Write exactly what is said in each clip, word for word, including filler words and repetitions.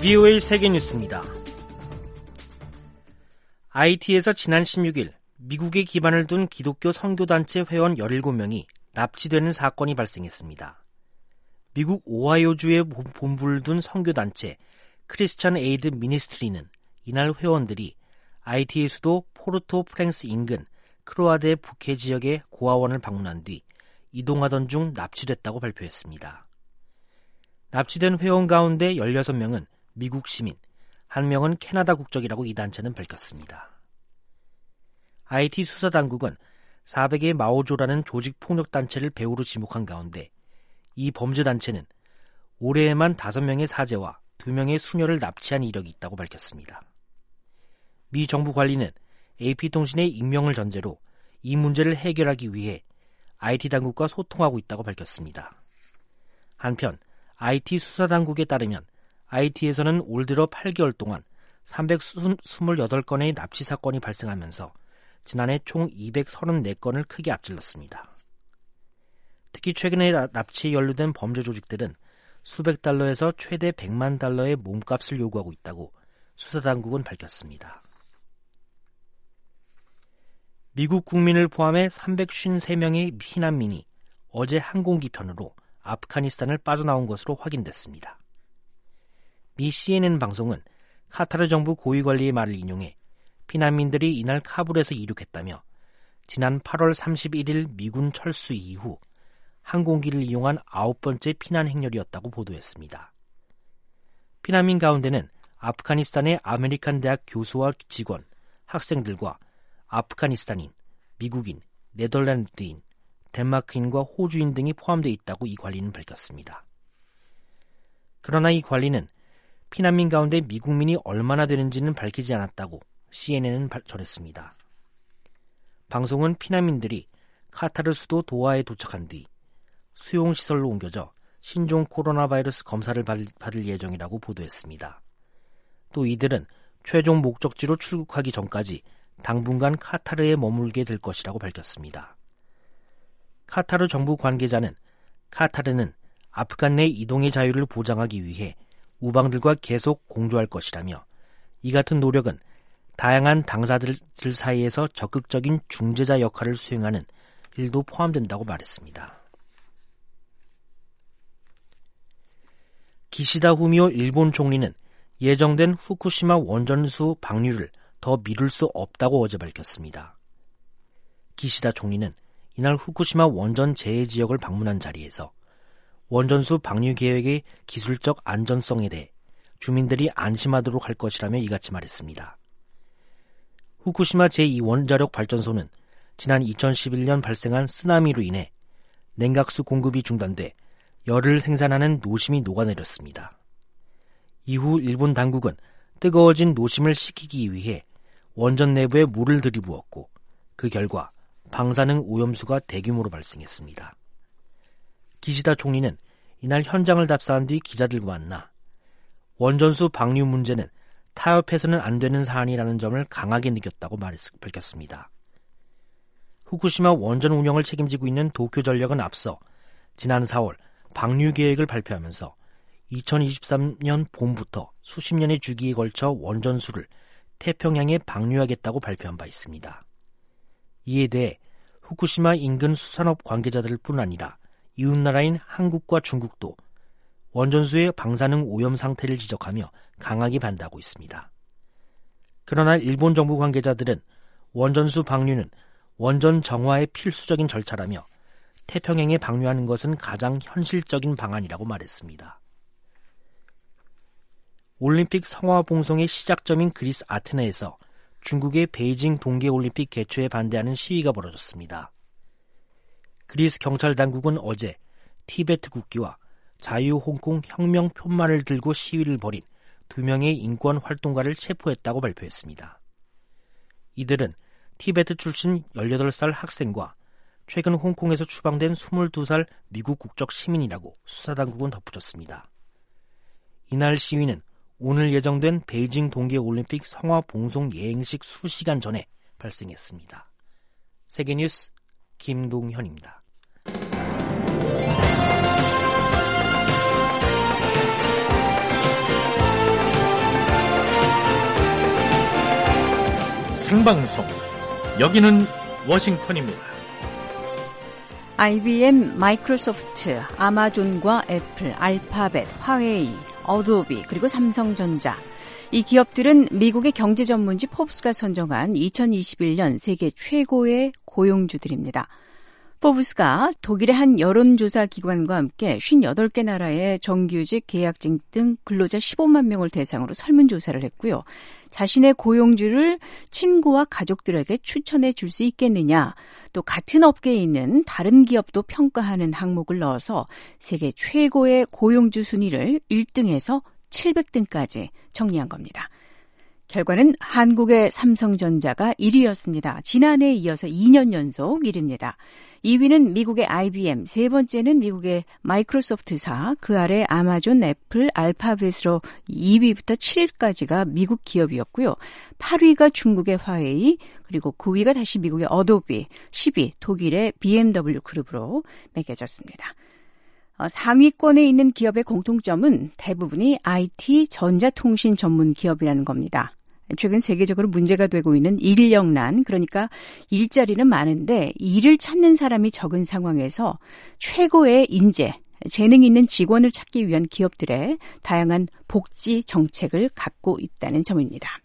브이오에이 세계뉴스입니다. 아이티에서 지난 십육일 미국에 기반을 둔 기독교 선교단체 회원 열일곱 명이 납치되는 사건이 발생했습니다. 미국 오하이오주에 본부를 둔 선교단체 크리스천 에이드 미니스트리는 이날 회원들이 아이티의 수도 포르토 프랭스 인근 크로아데 북해 지역의 고아원을 방문한 뒤 이동하던 중 납치됐다고 발표했습니다. 납치된 회원 가운데 열여섯 명은 미국 시민, 한 명은 캐나다 국적이라고 이 단체는 밝혔습니다. 아이티 수사당국은 사백의 마오조라는 조직폭력단체를 배후로 지목한 가운데 이 범죄단체는 올해에만 다섯 명의 사제와 두 명의 수녀를 납치한 이력이 있다고 밝혔습니다. 미 정부 관리는 에이피통신의 익명을 전제로 이 문제를 해결하기 위해 아이티 당국과 소통하고 있다고 밝혔습니다. 한편 아이티 수사당국에 따르면 아이티에서는 올 들어 팔 개월 동안 삼백이십팔 건의 납치 사건이 발생하면서 지난해 총 이백삼십사 건을 크게 앞질렀습니다. 특히 최근에 납치에 연루된 범죄 조직들은 수백 달러에서 최대 백만 달러의 몸값을 요구하고 있다고 수사당국은 밝혔습니다. 미국 국민을 포함해 삼백오십삼 명의 피난민이 어제 항공기편으로 아프가니스탄을 빠져나온 것으로 확인됐습니다. 미 씨엔엔 방송은 카타르 정부 고위관리의 말을 인용해 피난민들이 이날 카불에서 이륙했다며 지난 팔월 삼십일일 미군 철수 이후 항공기를 이용한 아홉 번째 피난 행렬이었다고 보도했습니다. 피난민 가운데는 아프가니스탄의 아메리칸 대학 교수와 직원, 학생들과 아프가니스탄인, 미국인, 네덜란드인, 덴마크인과 호주인 등이 포함되어 있다고 이 관리는 밝혔습니다. 그러나 이 관리는 피난민 가운데 미국민이 얼마나 되는지는 밝히지 않았다고 씨엔엔은 전했습니다. 방송은 피난민들이 카타르 수도 도하에 도착한 뒤 수용시설로 옮겨져 신종 코로나 바이러스 검사를 받을 예정이라고 보도했습니다. 또 이들은 최종 목적지로 출국하기 전까지 당분간 카타르에 머물게 될 것이라고 밝혔습니다. 카타르 정부 관계자는 카타르는 아프간 내 이동의 자유를 보장하기 위해 우방들과 계속 공조할 것이라며 이 같은 노력은 다양한 당사자들 사이에서 적극적인 중재자 역할을 수행하는 일도 포함된다고 말했습니다. 기시다 후미오 일본 총리는 예정된 후쿠시마 원전수 방류를 더 미룰 수 없다고 어제 밝혔습니다. 기시다 총리는 이날 후쿠시마 원전 재해 지역을 방문한 자리에서 원전수 방류 계획의 기술적 안전성에 대해 주민들이 안심하도록 할 것이라며 이같이 말했습니다. 후쿠시마 제이 원자력 발전소는 지난 이천십일년 발생한 쓰나미로 인해 냉각수 공급이 중단돼 열을 생산하는 노심이 녹아내렸습니다. 이후 일본 당국은 뜨거워진 노심을 식히기 위해 원전 내부에 물을 들이부었고 그 결과 방사능 오염수가 대규모로 발생했습니다. 기시다 총리는 이날 현장을 답사한 뒤 기자들과 만나 원전수 방류 문제는 타협해서는 안 되는 사안이라는 점을 강하게 느꼈다고 밝혔습니다. 후쿠시마 원전 운영을 책임지고 있는 도쿄전력은 앞서 지난 사월 방류 계획을 발표하면서 이천이십삼년 봄부터 수십 년의 주기에 걸쳐 원전수를 태평양에 방류하겠다고 발표한 바 있습니다. 이에 대해 후쿠시마 인근 수산업 관계자들뿐 아니라 이웃나라인 한국과 중국도 원전수의 방사능 오염 상태를 지적하며 강하게 반대하고 있습니다. 그러나 일본 정부 관계자들은 원전수 방류는 원전 정화의 필수적인 절차라며 태평양에 방류하는 것은 가장 현실적인 방안이라고 말했습니다. 올림픽 성화봉송의 시작점인 그리스 아테네에서 중국의 베이징 동계올림픽 개최에 반대하는 시위가 벌어졌습니다. 그리스 경찰 당국은 어제 티베트 국기와 자유홍콩 혁명 표말을 들고 시위를 벌인 두 명의 인권 활동가를 체포했다고 발표했습니다. 이들은 티베트 출신 열여덟 살 학생과 최근 홍콩에서 추방된 스물두 살 미국 국적 시민이라고 수사당국은 덧붙였습니다. 이날 시위는 오늘 예정된 베이징 동계올림픽 성화 봉송 예행식 수시간 전에 발생했습니다. 세계뉴스 김동현입니다. 생방송. 여기는 워싱턴입니다. 아이비엠, 마이크로소프트, 아마존과 애플, 알파벳, 화웨이, 어도비, 그리고 삼성전자. 이 기업들은 미국의 경제 전문지 포브스가 선정한 이천이십일 년 세계 최고의 고용주들입니다. 포브스가 독일의 한 여론조사 기관과 함께 오십팔 개 나라의 정규직, 계약직 등 근로자 십오만 명을 대상으로 설문조사를 했고요. 자신의 고용주를 친구와 가족들에게 추천해 줄 수 있겠느냐, 또 같은 업계에 있는 다른 기업도 평가하는 항목을 넣어서 세계 최고의 고용주 순위를 일 등에서 칠백 등까지 정리한 겁니다. 결과는 한국의 삼성전자가 일 위였습니다. 지난해에 이어서 이 년 연속 일 위입니다. 이 위는 미국의 아이비엠, 세 번째는 미국의 마이크로소프트사, 그 아래 아마존, 애플, 알파벳으로 이 위부터 칠 위까지가 미국 기업이었고요. 팔 위가 중국의 화웨이, 그리고 구 위가 다시 미국의 어도비, 십 위 독일의 비엠더블유 그룹으로 매겨졌습니다. 상위권에 있는 기업의 공통점은 대부분이 아이티, 전자통신 전문 기업이라는 겁니다. 최근 세계적으로 문제가 되고 있는 인력난, 그러니까 일자리는 많은데 일을 찾는 사람이 적은 상황에서 최고의 인재, 재능 있는 직원을 찾기 위한 기업들의 다양한 복지 정책을 갖고 있다는 점입니다.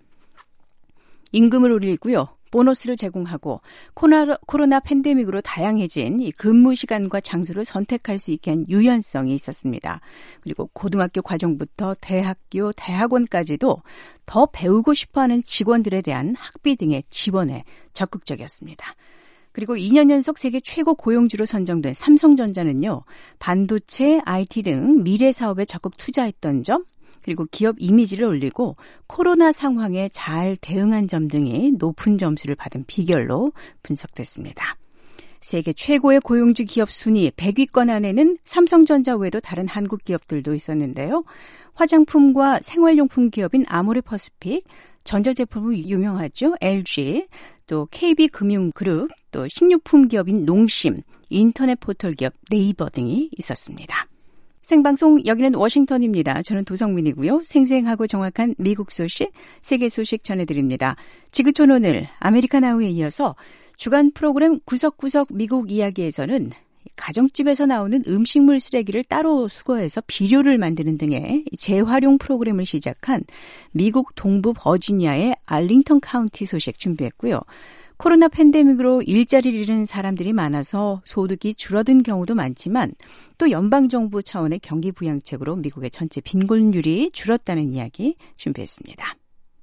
임금을 올리고요. 보너스를 제공하고 코로나, 코로나 팬데믹으로 다양해진 이 근무 시간과 장소를 선택할 수 있게 한 유연성이 있었습니다. 그리고 고등학교 과정부터 대학교, 대학원까지도 더 배우고 싶어하는 직원들에 대한 학비 등의 지원에 적극적이었습니다. 그리고 이 년 연속 세계 최고 고용주로 선정된 삼성전자는요, 반도체, 아이티 등 미래 사업에 적극 투자했던 점, 그리고 기업 이미지를 올리고 코로나 상황에 잘 대응한 점 등이 높은 점수를 받은 비결로 분석됐습니다. 세계 최고의 고용주 기업 순위 백 위권 안에는 삼성전자 외에도 다른 한국 기업들도 있었는데요. 화장품과 생활용품 기업인 아모레퍼시픽, 전자제품으로 유명하죠. 엘지, 또 케이비금융그룹, 또 식료품 기업인 농심, 인터넷 포털 기업 네이버 등이 있었습니다. 생방송 여기는 워싱턴입니다. 저는 도성민이고요. 생생하고 정확한 미국 소식, 세계 소식 전해드립니다. 지구촌 오늘 아메리카나우에 이어서 주간 프로그램 구석구석 미국 이야기에서는 가정집에서 나오는 음식물 쓰레기를 따로 수거해서 비료를 만드는 등의 재활용 프로그램을 시작한 미국 동부 버지니아의 알링턴 카운티 소식 준비했고요. 코로나 팬데믹으로 일자리를 잃은 사람들이 많아서 소득이 줄어든 경우도 많지만 또 연방정부 차원의 경기 부양책으로 미국의 전체 빈곤율이 줄었다는 이야기 준비했습니다.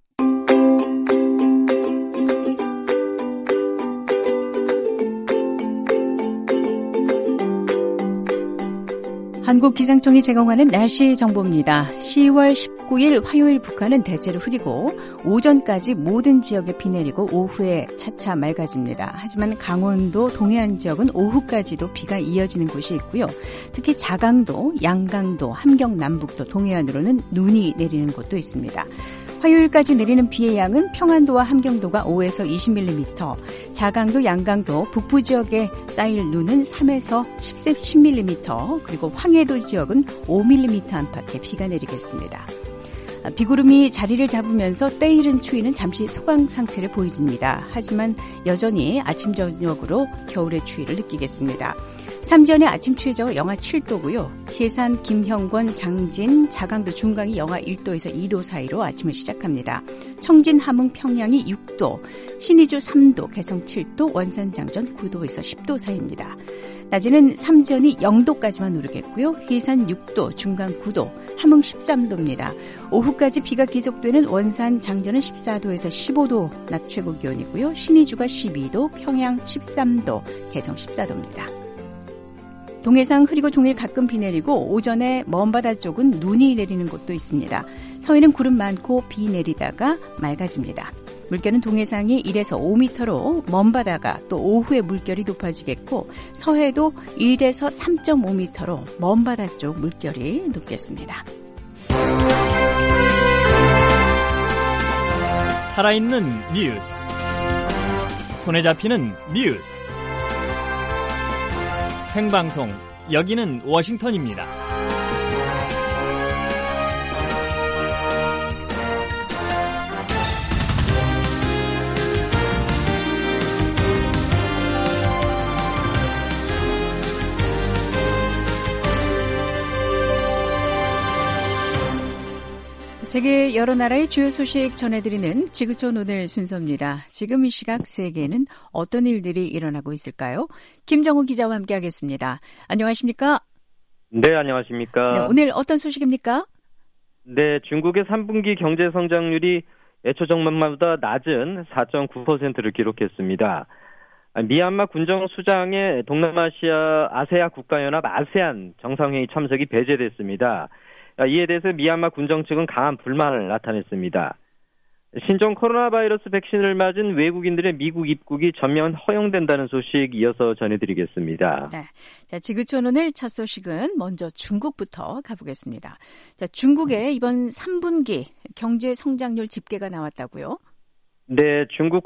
한국기상청이 제공하는 날씨 정보입니다. 시월 십구일 화요일 북한은 대체로 흐리고 오전까지 모든 지역에 비 내리고 오후에 차차 맑아집니다. 하지만 강원도 동해안 지역은 오후까지도 비가 이어지는 곳이 있고요. 특히 자강도, 양강도, 함경 남북도 동해안으로는 눈이 내리는 곳도 있습니다. 화요일까지 내리는 비의 양은 평안도와 함경도가 오에서 이십 밀리미터, 자강도, 양강도, 북부 지역에 쌓일 눈은 삼에서 십 밀리미터, 그리고 황해도 지역은 오 밀리미터 안팎의 비가 내리겠습니다. 비구름이 자리를 잡으면서 때이른 추위는 잠시 소강 상태를 보입니다. 하지만 여전히 아침 저녁으로 겨울의 추위를 느끼겠습니다. 삼전의 아침 최저가 영하 칠 도고요. 해산, 김형권, 장진, 자강도, 중강이 영하 일 도에서 이 도 사이로 아침을 시작합니다. 청진, 함흥, 평양이 육 도, 신의주 삼 도, 개성 칠 도, 원산, 장전 구 도에서 십 도 사이입니다. 낮에는 삼전이 영 도까지만 오르겠고요. 해산 육 도, 중강 구 도, 함흥 십삼 도입니다. 오후까지 비가 계속되는 원산, 장전은 십사 도에서 십오 도 낮 최고 기온이고요. 신의주가 십이 도, 평양 십삼 도, 개성 십사 도입니다. 동해상 흐리고 종일 가끔 비 내리고 오전에 먼바다 쪽은 눈이 내리는 곳도 있습니다. 서해는 구름 많고 비 내리다가 맑아집니다. 물결은 동해상이 일에서 오 미터로 먼바다가 또 오후에 물결이 높아지겠고 서해도 일에서 삼 점 오 미터로 먼바다 쪽 물결이 높겠습니다. 살아있는 뉴스, 손에 잡히는 뉴스, 생방송 여기는 워싱턴입니다. 세계 여러 나라의 주요 소식 전해드리는 지구촌 오늘 순서입니다. 지금 이 시각 세계에는 어떤 일들이 일어나고 있을까요? 김정우 기자와 함께하겠습니다. 안녕하십니까? 네, 안녕하십니까? 네, 오늘 어떤 소식입니까? 네, 중국의 삼 분기 경제 성장률이 예초 전망보다 낮은 사 점 구 퍼센트를 기록했습니다. 미얀마 군정수장의 동남아시아 아세아 국가연합 아세안 정상회의 참석이 배제됐습니다. 이에 대해서 미얀마 군정 측은 강한 불만을 나타냈습니다. 신종 코로나 바이러스 백신을 맞은 외국인들의 미국 입국이 전면 허용된다는 소식 이어서 전해드리겠습니다. 네, 자 지구촌 오늘 첫 소식은 먼저 중국부터 가보겠습니다. 자, 중국의 이번 삼 분기 경제 성장률 집계가 나왔다고요? 네, 중국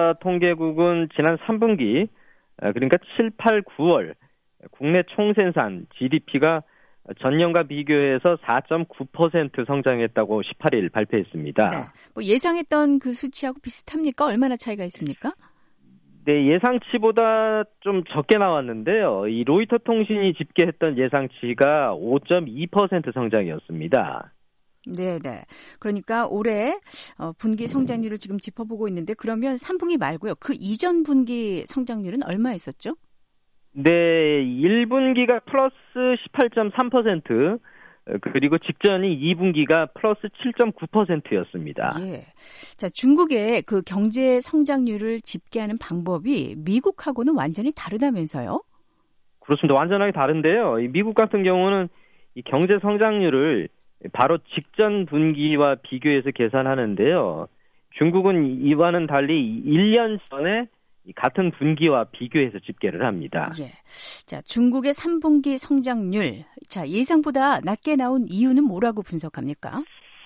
국가통계국은 지난 삼 분기 그러니까 칠, 팔, 구월 국내 총생산 지디피가 전년과 비교해서 사 점 구 퍼센트 성장했다고 십팔 일 발표했습니다. 네, 뭐 예상했던 그 수치하고 비슷합니까? 얼마나 차이가 있습니까? 네, 예상치보다 좀 적게 나왔는데요. 이 로이터 통신이 집계했던 예상치가 오 점 이 퍼센트 성장이었습니다. 네, 네. 그러니까 올해 분기 성장률을 지금 짚어보고 있는데 그러면 삼 분기 말고요. 그 이전 분기 성장률은 얼마였었죠? 네, 일 분기가 플러스 십팔 점 삼 퍼센트, 그리고 직전이 이 분기가 플러스 칠 점 구 퍼센트였습니다. 예. 자, 중국의 그 경제 성장률을 집계하는 방법이 미국하고는 완전히 다르다면서요? 그렇습니다. 완전하게 다른데요. 미국 같은 경우는 이 경제 성장률을 바로 직전 분기와 비교해서 계산하는데요. 중국은 이와는 달리 일 년 전에 같은 분기와 비교해서 집계를 합니다. 예. 자, 중국의 삼 분기 성장률, 자, 예상보다 낮게 나온 이유는 뭐라고 분석합니까?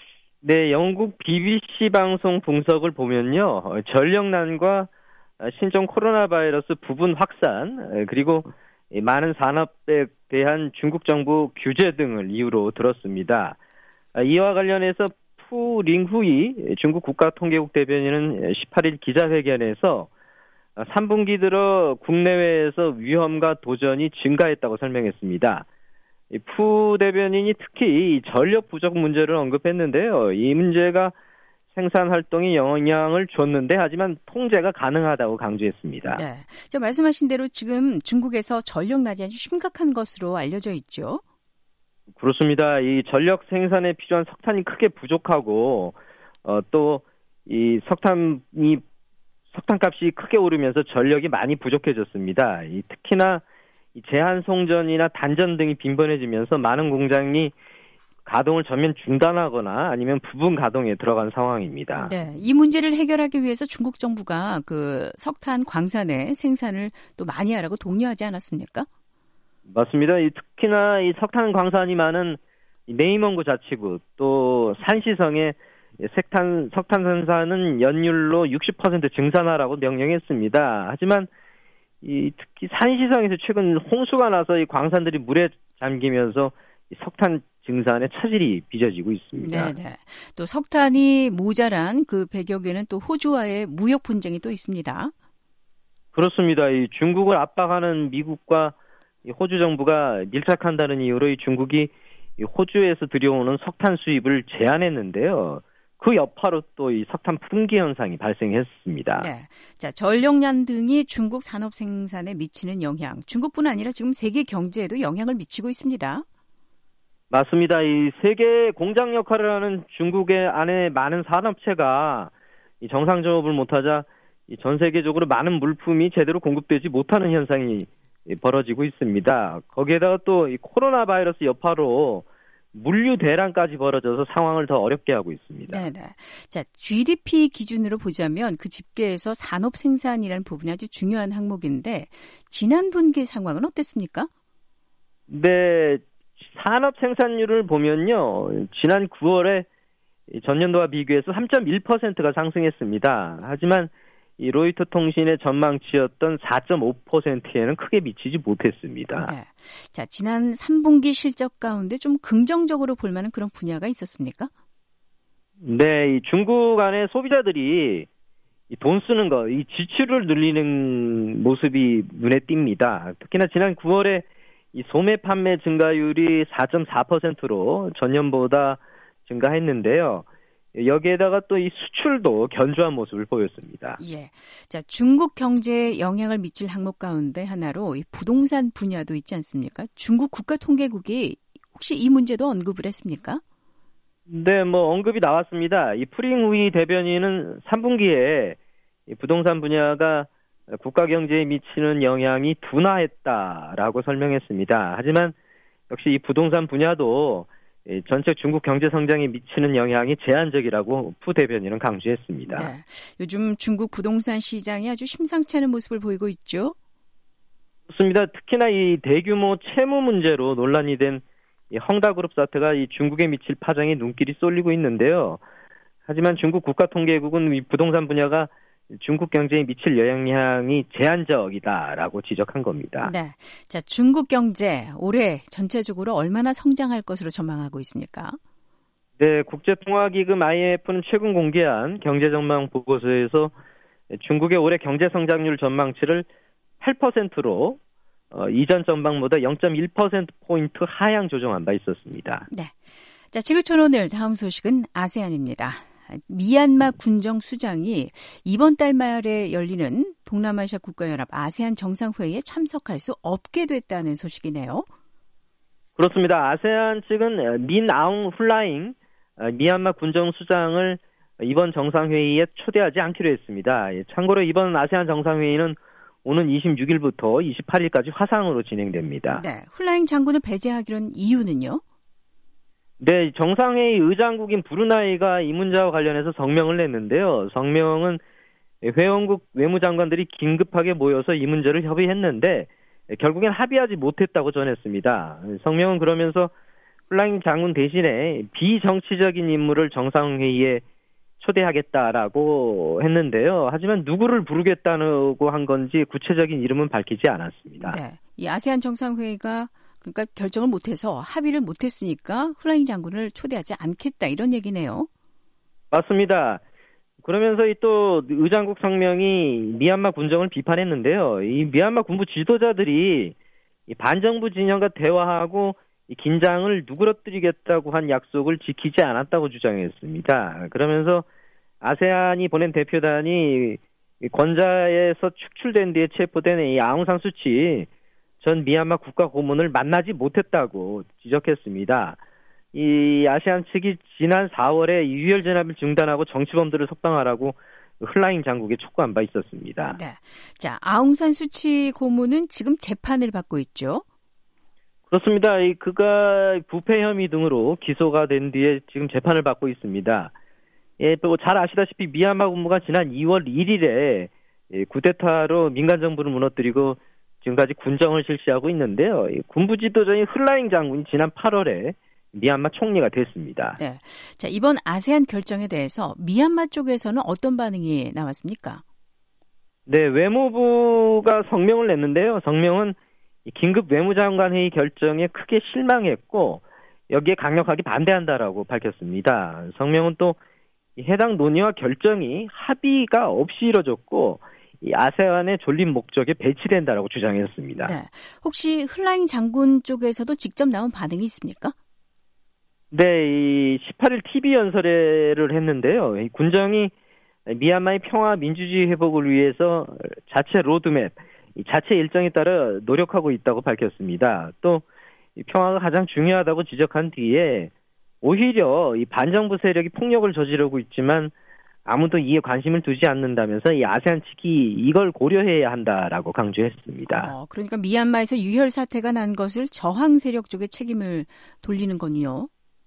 네, 영국 비비씨 방송 분석을 보면요. 전력난과 신종 코로나 바이러스 부분 확산, 그리고 많은 산업에 대한 중국 정부 규제 등을 이유로 들었습니다. 이와 관련해서 푸 링후이 중국 국가통계국 대변인은 십팔 일 기자회견에서 삼 분기 들어 국내외에서 위험과 도전이 증가했다고 설명했습니다. 푸 대변인이 특히 전력 부족 문제를 언급했는데요. 이 문제가 생산 활동에 영향을 줬는데 하지만 통제가 가능하다고 강조했습니다. 네, 저 말씀하신 대로 지금 중국에서 전력난이 아주 심각한 것으로 알려져 있죠. 그렇습니다. 이 전력 생산에 필요한 석탄이 크게 부족하고 어, 또 이 석탄이 석탄값이 크게 오르면서 전력이 많이 부족해졌습니다. 이 특히나 이 제한 송전이나 단전 등이 빈번해지면서 많은 공장이 가동을 전면 중단하거나 아니면 부분 가동에 들어간 상황입니다. 네, 이 문제를 해결하기 위해서 중국 정부가 그 석탄 광산의 생산을 또 많이 하라고 독려하지 않았습니까? 맞습니다. 이 특히나 이 석탄 광산이 많은 네이먼구 자치구 또 산시성의 석탄, 석탄 생산은 연율로 육십 퍼센트 증산하라고 명령했습니다. 하지만 이 특히 산시성에서 최근 홍수가 나서 이 광산들이 물에 잠기면서 이 석탄 증산에 차질이 빚어지고 있습니다. 네네. 또 석탄이 모자란 그 배경에는 또 호주와의 무역 분쟁이 또 있습니다. 그렇습니다. 이 중국을 압박하는 미국과 이 호주 정부가 밀착한다는 이유로 이 중국이 이 호주에서 들여오는 석탄 수입을 제한했는데요. 그 여파로 또 이 석탄 품귀 현상이 발생했습니다. 네. 자, 전력난 등이 중국 산업 생산에 미치는 영향, 중국뿐 아니라 지금 세계 경제에도 영향을 미치고 있습니다. 맞습니다. 이 세계 공장 역할을 하는 중국의 안에 많은 산업체가 이 정상 작업을 못하자 이 전 세계적으로 많은 물품이 제대로 공급되지 못하는 현상이 벌어지고 있습니다. 거기에다가 또 이 코로나 바이러스 여파로 물류 대란까지 벌어져서 상황을 더 어렵게 하고 있습니다. 네네. 자, 지디피 기준으로 보자면 그 집계에서 산업 생산이라는 부분이 아주 중요한 항목인데 지난 분기 상황은 어땠습니까? 네, 산업 생산률을 보면요. 지난 구월에 전년도와 비교해서 삼 점 일 퍼센트가 상승했습니다. 하지만 이 로이터 통신의 전망치였던 사 점 오 퍼센트에는 크게 미치지 못했습니다. 네. 자, 지난 삼 분기 실적 가운데 좀 긍정적으로 볼 만한 그런 분야가 있었습니까? 네, 이 중국 안에 소비자들이 이 돈 쓰는 거, 이 지출을 늘리는 모습이 눈에 띕니다. 특히나 지난 구월에 이 소매 판매 증가율이 사 점 사 퍼센트로 전년보다 증가했는데요. 여기에다가 또 이 수출도 견조한 모습을 보였습니다. 예. 자, 중국 경제에 영향을 미칠 항목 가운데 하나로 이 부동산 분야도 있지 않습니까? 중국 국가통계국이 혹시 이 문제도 언급을 했습니까? 네, 뭐 언급이 나왔습니다. 이 프링우이 대변인은 삼 분기에 이 부동산 분야가 국가 경제에 미치는 영향이 둔화했다라고 설명했습니다. 하지만 역시 이 부동산 분야도 전체 중국 경제 성장에 미치는 영향이 제한적이라고 푸 대변인은 강조했습니다. 네. 요즘 중국 부동산 시장이 아주 심상치 않은 모습을 보이고 있죠? 그렇습니다. 특히나 이 대규모 채무 문제로 논란이 된 이 헝다그룹 사태가 이 중국에 미칠 파장에 눈길이 쏠리고 있는데요. 하지만 중국 국가통계국은 이 부동산 분야가 중국 경제에 미칠 영향이 제한적이다라고 지적한 겁니다. 네. 자, 중국 경제 올해 전체적으로 얼마나 성장할 것으로 전망하고 있습니까? 네, 국제통화기금 아이엠에프는 최근 공개한 경제전망 보고서에서 중국의 올해 경제 성장률 전망치를 팔 퍼센트로 어, 이전 전망보다 영 점 일 퍼센트포인트 하향 조정한 바 있었습니다. 네. 자, 지구촌 오늘 다음 소식은 아세안입니다. 미얀마 군정수장이 이번 달 말에 열리는 동남아시아 국가연합 아세안 정상회의에 참석할 수 없게 됐다는 소식이네요. 그렇습니다. 아세안 측은 민 아웅 훌라잉 미얀마 군정수장을 이번 정상회의에 초대하지 않기로 했습니다. 참고로 이번 아세안 정상회의는 오는 이십육 일부터 이십팔 일까지 화상으로 진행됩니다. 네, 훌라잉 장군을 배제하기로는 이유는요? 네, 정상회의 의장국인 브루나이가 이 문제와 관련해서 성명을 냈는데요. 성명은 회원국 외무장관들이 긴급하게 모여서 이 문제를 협의했는데 결국엔 합의하지 못했다고 전했습니다. 성명은 그러면서 훌라잉 장군 대신에 비정치적인 인물을 정상회의에 초대하겠다라고 했는데요. 하지만 누구를 부르겠다고 한 건지 구체적인 이름은 밝히지 않았습니다. 네, 이 아세안 정상회의가 그러니까 결정을 못해서 합의를 못했으니까 훌라잉 장군을 초대하지 않겠다 이런 얘기네요. 맞습니다. 그러면서 또 의장국 성명이 미얀마 군정을 비판했는데요. 이 미얀마 군부 지도자들이 이 반정부 진영과 대화하고 이 긴장을 누그러뜨리겠다고 한 약속을 지키지 않았다고 주장했습니다. 그러면서 아세안이 보낸 대표단이 권좌에서 축출된 뒤에 체포된 이 아웅산 수치 전 미얀마 국가 고문을 만나지 못했다고 지적했습니다. 이 아세안 측이 지난 사월에 유혈 진압을 중단하고 정치범들을 석방하라고 훌라잉 장국에 촉구한 바 있었습니다. 네. 자, 아웅산 수치 고문은 지금 재판을 받고 있죠? 그렇습니다. 이 그가 부패 혐의 등으로 기소가 된 뒤에 지금 재판을 받고 있습니다. 예, 또 잘 아시다시피 미얀마 군부가 지난 이월 일일에 쿠데타로 민간 정부를 무너뜨리고 지금까지 군정을 실시하고 있는데요. 군부 지도자인 훌라잉 장군이 지난 팔월에 미얀마 총리가 됐습니다. 네. 자, 이번 아세안 결정에 대해서 미얀마 쪽에서는 어떤 반응이 나왔습니까? 네, 외무부가 성명을 냈는데요. 성명은 긴급 외무장관 회의 결정에 크게 실망했고 여기에 강력하게 반대한다라고 밝혔습니다. 성명은 또 해당 논의와 결정이 합의가 없이 이뤄졌고 이 아세안의 존립 목적에 배치된다라고 주장했습니다. 네. 혹시 훌라잉 장군 쪽에서도 직접 나온 반응이 있습니까? 네, 이 십팔 일 티비 연설회를 했는데요. 이 군정이 미얀마의 평화 민주주의 회복을 위해서 자체 로드맵, 이 자체 일정에 따라 노력하고 있다고 밝혔습니다. 또 이 평화가 가장 중요하다고 지적한 뒤에 오히려 이 반정부 세력이 폭력을 저지르고 있지만 아무도 이에 관심을 두지 않는다면서 이 아세안 측이 이걸 고려해야 한다라고 강조했습니다. 어, 그러니까 미얀마에서 유혈 사태가 난 것을 저항 세력 쪽에 책임을 돌리는 건요.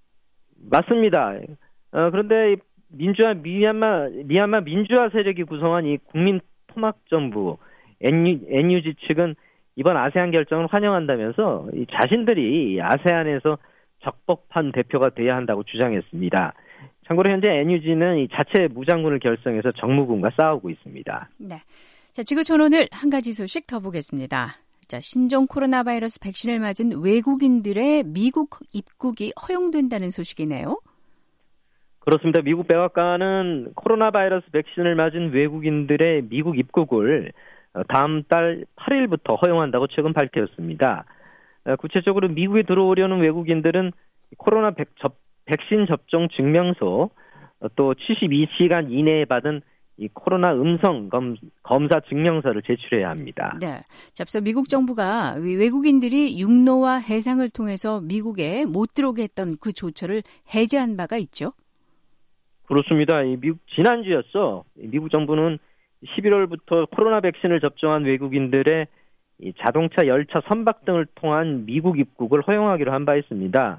맞습니다. 어, 그런데 민주화 미얀마 미얀마 민주화 세력이 구성한 이 국민 토막 정부 엔유지 측은 이번 아세안 결정을 환영한다면서 이 자신들이 아세안에서 적법한 대표가 돼야 한다고 주장했습니다. 참고로 현재 엔유지는 이 자체 무장군을 결성해서 정무군과 싸우고 있습니다. 네. 자, 지구촌 오늘 한 가지 소식 더 보겠습니다. 자, 신종 코로나 바이러스 백신을 맞은 외국인들의 미국 입국이 허용된다는 소식이네요. 그렇습니다. 미국 백악관은 코로나 바이러스 백신을 맞은 외국인들의 미국 입국을 다음 달 팔 일부터 허용한다고 최근 밝혔습니다. 구체적으로 미국에 들어오려는 외국인들은 코로나 백, 접, 백신 접종 증명서, 또 칠십이 시간 이내에 받은 이 코로나 음성 검, 검사 증명서를 제출해야 합니다. 네. 자, 앞서 미국 정부가 외국인들이 육로와 해상을 통해서 미국에 못 들어오게 했던 그 조처를 해제한 바가 있죠? 그렇습니다. 이 미국, 지난주였어. 미국 정부는 십일월부터 코로나 백신을 접종한 외국인들의 이 자동차, 열차, 선박 등을 통한 미국 입국을 허용하기로 한 바 있습니다.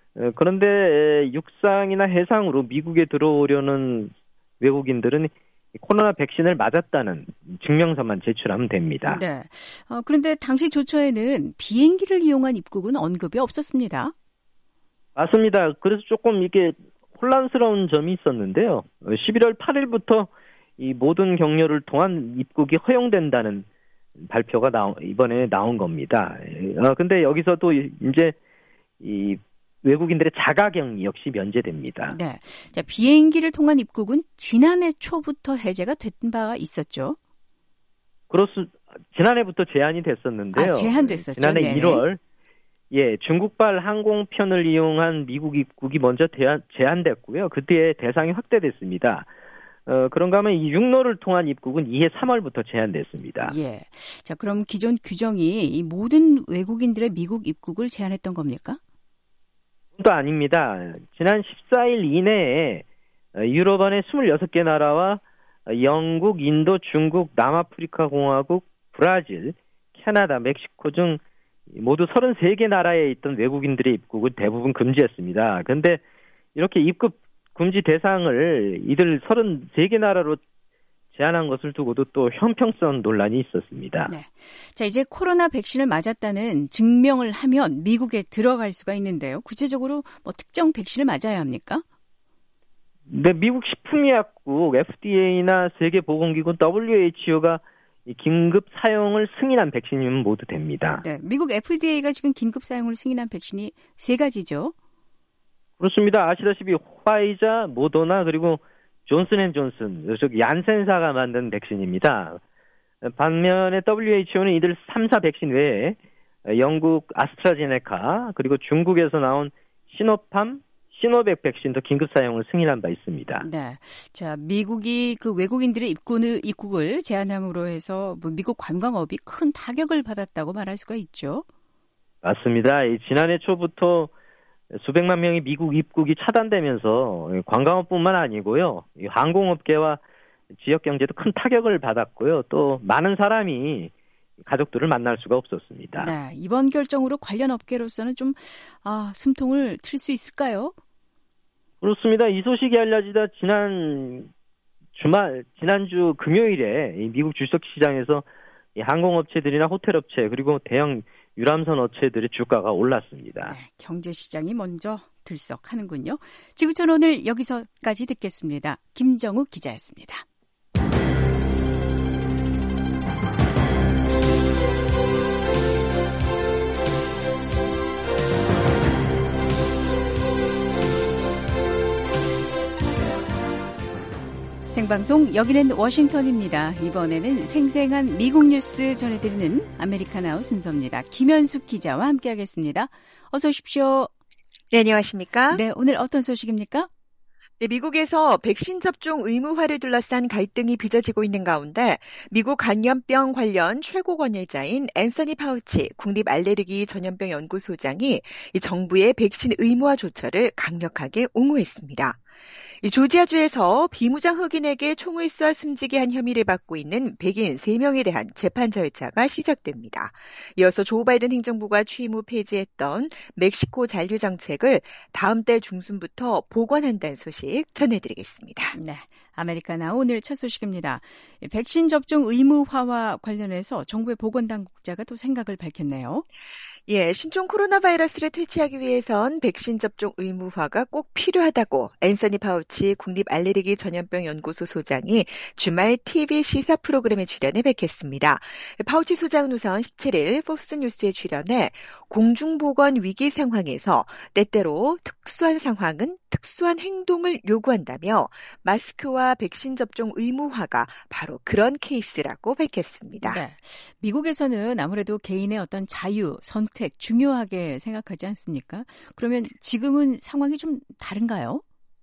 그런데 육상이나 해상으로 미국에 들어오려는 외국인들은 코로나 백신을 맞았다는 증명서만 제출하면 됩니다. 네. 어, 그런데 당시 조처에는 비행기를 이용한 입국은 언급이 없었습니다. 맞습니다. 그래서 조금 이게 혼란스러운 점이 있었는데요. 십일월 팔일부터 이 모든 경로를 통한 입국이 허용된다는 발표가 나오, 이번에 나온 겁니다. 어, 근데 여기서도 이제 이 외국인들의 자가격리 역시 면제됩니다. 네. 자, 비행기를 통한 입국은 지난해 초부터 해제가 된 바가 있었죠. 그렇수, 지난해부터 제한이 됐었는데요. 아, 제한됐었죠. 지난해 네네. 일월, 예, 중국발 항공편을 이용한 미국 입국이 먼저 대한, 제한됐고요. 그 뒤에 대상이 확대됐습니다. 어, 그런가 하면 이 육로를 통한 입국은 이해 삼월부터 제한됐습니다. 예. 자, 그럼 기존 규정이 이 모든 외국인들의 미국 입국을 제한했던 겁니까? 또 아닙니다. 지난 십사일 이내에 유럽안의 스물여섯 개 나라와 영국, 인도, 중국, 남아프리카 공화국, 브라질, 캐나다, 멕시코 등 모두 서른세 개 나라에 있던 외국인들의 입국을 대부분 금지했습니다. 그런데 이렇게 입국 금지 대상을 이들 서른세 개 나라로 제한한 것을 두고도 또 형평성 논란이 있었습니다. 네. 자, 이제 코로나 백신을 맞았다는 증명을 하면 미국에 들어갈 수가 있는데요. 구체적으로 뭐 특정 백신을 맞아야 합니까? 네, 미국 식품의약국 에프디에이나 세계보건기구 더블유에이치오가 이 긴급 사용을 승인한 백신이면 모두 됩니다. 네, 미국 에프디에이가 지금 긴급 사용을 승인한 백신이 세 가지죠. 그렇습니다. 아시다시피 화이자, 모더나 그리고 존슨앤존슨, 즉 얀센사가 만든 백신입니다. 반면에 더블유에이치오는 이들 삼 사 백신 외에 영국 아스트라제네카 그리고 중국에서 나온 시노팜, 시노백 백신도 긴급 사용을 승인한 바 있습니다. 네, 자 미국이 그 외국인들의 입국을, 입국을 제한함으로 해서 뭐 미국 관광업이 큰 타격을 받았다고 말할 수가 있죠. 맞습니다. 지난해 초부터 수백만 명의 미국 입국이 차단되면서 관광업뿐만 아니고요. 항공업계와 지역 경제도 큰 타격을 받았고요. 또 많은 사람이 가족들을 만날 수가 없었습니다. 네, 이번 결정으로 관련 업계로서는 좀 아, 숨통을 틀 수 있을까요? 그렇습니다. 이 소식이 알려지다 지난 주말, 지난주 금요일에 미국 주식 시장에서 항공업체들이나 호텔업체 그리고 대형 유람선 업체들의 주가가 올랐습니다. 네, 경제시장이 먼저 들썩하는군요. 지구촌 오늘 여기서까지 듣겠습니다. 김정욱 기자였습니다. 생방송 여기는 워싱턴입니다. 이번에는 생생한 미국 뉴스 전해드리는 아메리카나우 순서입니다. 김현숙 기자와 함께하겠습니다. 어서 오십시오. 네, 안녕하십니까? 네, 오늘 어떤 소식입니까? 네, 미국에서 백신 접종 의무화를 둘러싼 갈등이 빚어지고 있는 가운데 미국 감염병 관련 최고 권위자인 앤서니 파우치 국립 알레르기 전염병 연구소장이 이 정부의 백신 의무화 조처를 강력하게 옹호했습니다. 이 조지아주에서 비무장 흑인에게 총을 쏴 숨지게 한 혐의를 받고 있는 백인 세 명에 대한 재판 절차가 시작됩니다. 이어서 조 바이든 행정부가 취임 후 폐지했던 멕시코 잔류 정책을 다음 달 중순부터 복원한다는 소식 전해드리겠습니다. 네, 아메리카나 오늘 첫 소식입니다. 백신 접종 의무화와 관련해서 정부의 보건당국자가 또 생각을 밝혔네요. 예, 신종 코로나 바이러스를 퇴치하기 위해선 백신 접종 의무화가 꼭 필요하다고 앤서니 파우치 국립 알레르기 전염병 연구소 소장이 주말 티비 시사 프로그램에 출연해 밝혔습니다. 파우치 소장은 우선 십칠일 폭스 뉴스에 출연해 공중보건 위기 상황에서 때때로 특수한 상황은 특수한 행동을 요구한다며 마스크와 백신 접종 의무화가 바로 그런 케이스라고 밝혔습니다. 네. 미국에서는 아무래도 개인의 어떤 자유, 선택 중요하게 생각하지 않습니까? 그러면 지금은 상황이 좀 다른가요?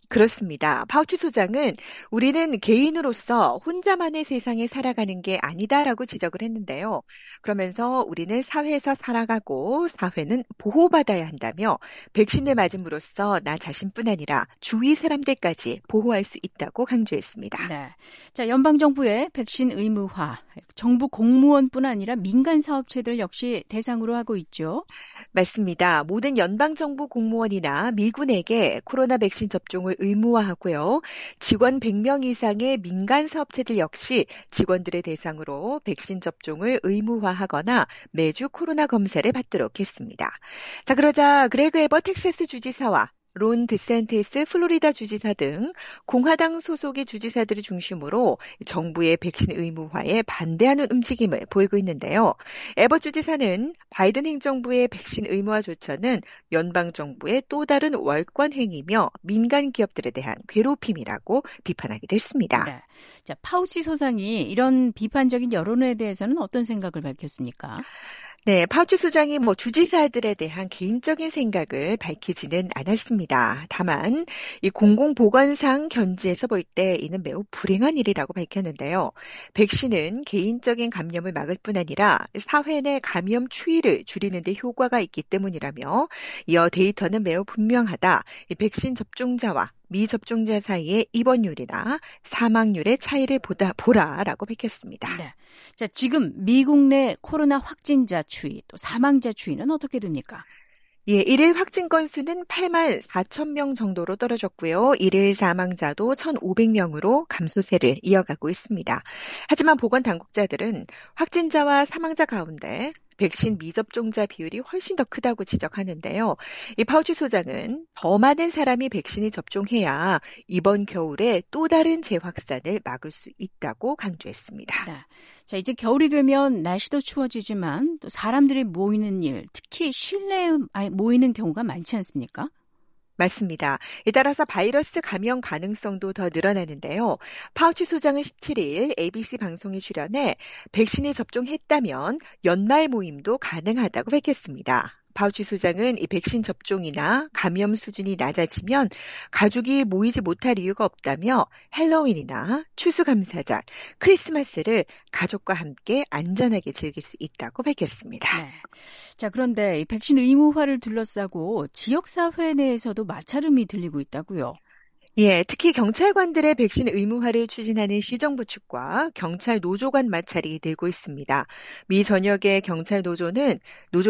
그렇습니다. 파우치 소장은 우리는 개인으로서 혼자만의 세상에 살아가는 게 아니다라고 지적을 했는데요. 그러면서 우리는 사회에서 살아가고 사회는 보호받아야 한다며 백신을 맞음으로써 나 자신뿐 아니라 주위 사람들까지 보호할 수 있다고 강조했습니다. 네. 자, 연방정부의 백신 의무화, 정부 공무원뿐 아니라 민간 사업체들 역시 대상으로 하고 있죠. 맞습니다. 모든 연방정부 공무원이나 미군에게 코로나 백신 접종을 의무화하고요. 직원 백 명 이상의 민간 사업체들 역시 직원들의 대상으로 백신 접종을 의무화하거나 매주 코로나 검사를 받도록 했습니다. 자, 그러자 그레그 에버 텍사스 주지사와 론 드샌티스 플로리다 주지사 등 공화당 소속의 주지사들을 중심으로 정부의 백신 의무화에 반대하는 움직임을 보이고 있는데요. 에버 주지사는 바이든 행정부의 백신 의무화 조처는 연방정부의 또 다른 월권 행위며 민간 기업들에 대한 괴롭힘이라고 비판하기도 했습니다. 네. 자, 파우치 소장이 이런 비판적인 여론에 대해서는 어떤 생각을 밝혔습니까? 네, 파우치 소장이 뭐 주지사들에 대한 개인적인 생각을 밝히지는 않았습니다. 다만 이 공공보건상 견지에서 볼 때 이는 매우 불행한 일이라고 밝혔는데요. 백신은 개인적인 감염을 막을 뿐 아니라 사회 내 감염 추이를 줄이는 데 효과가 있기 때문이라며 이어 데이터는 매우 분명하다. 이 백신 접종자와 미접종자 사이의 입원율이나 사망률의 차이를 보다 보라라고 밝혔습니다. 네. 자, 지금 미국 내 코로나 확진자 추이, 또 사망자 추이는 어떻게 됩니까? 예, 일일 확진 건수는 팔만 사천 명 정도로 떨어졌고요. 일일 사망자도 천오백 명으로 감소세를 이어가고 있습니다. 하지만 보건당국자들은 확진자와 사망자 가운데 백신 미접종자 비율이 훨씬 더 크다고 지적하는데요. 이 파우치 소장은 더 많은 사람이 백신을 접종해야 이번 겨울에 또 다른 재확산을 막을 수 있다고 강조했습니다. 네. 자, 이제 겨울이 되면 날씨도 추워지지만 또 사람들이 모이는 일, 특히 실내에 모이는 경우가 많지 않습니까? 맞습니다. 따라서 바이러스 감염 가능성도 더 늘어나는데요. 파우치 소장은 십칠 일 에이비씨 방송에 출연해 백신을 접종했다면 연말 모임도 가능하다고 밝혔습니다. 파우치 소장은 이 백신 접종이나 감염 수준이 낮아지면 가족이 모이지 못할 이유가 없다며 헬로윈이나 추수감사절, 크리스마스를 가족과 함께 안전하게 즐길 수 있다고 밝혔습니다. 네. 자, 그런데 이 백신 의무화를 둘러싸고 지역사회 내에서도 마찰음이 들리고 있다고요. 예, 특히 경찰관들의 백신 의무화를 추진하는 시정부 측과 경찰 노조 간 마찰이 늘고 있습니다. 미 전역의 경찰 노조는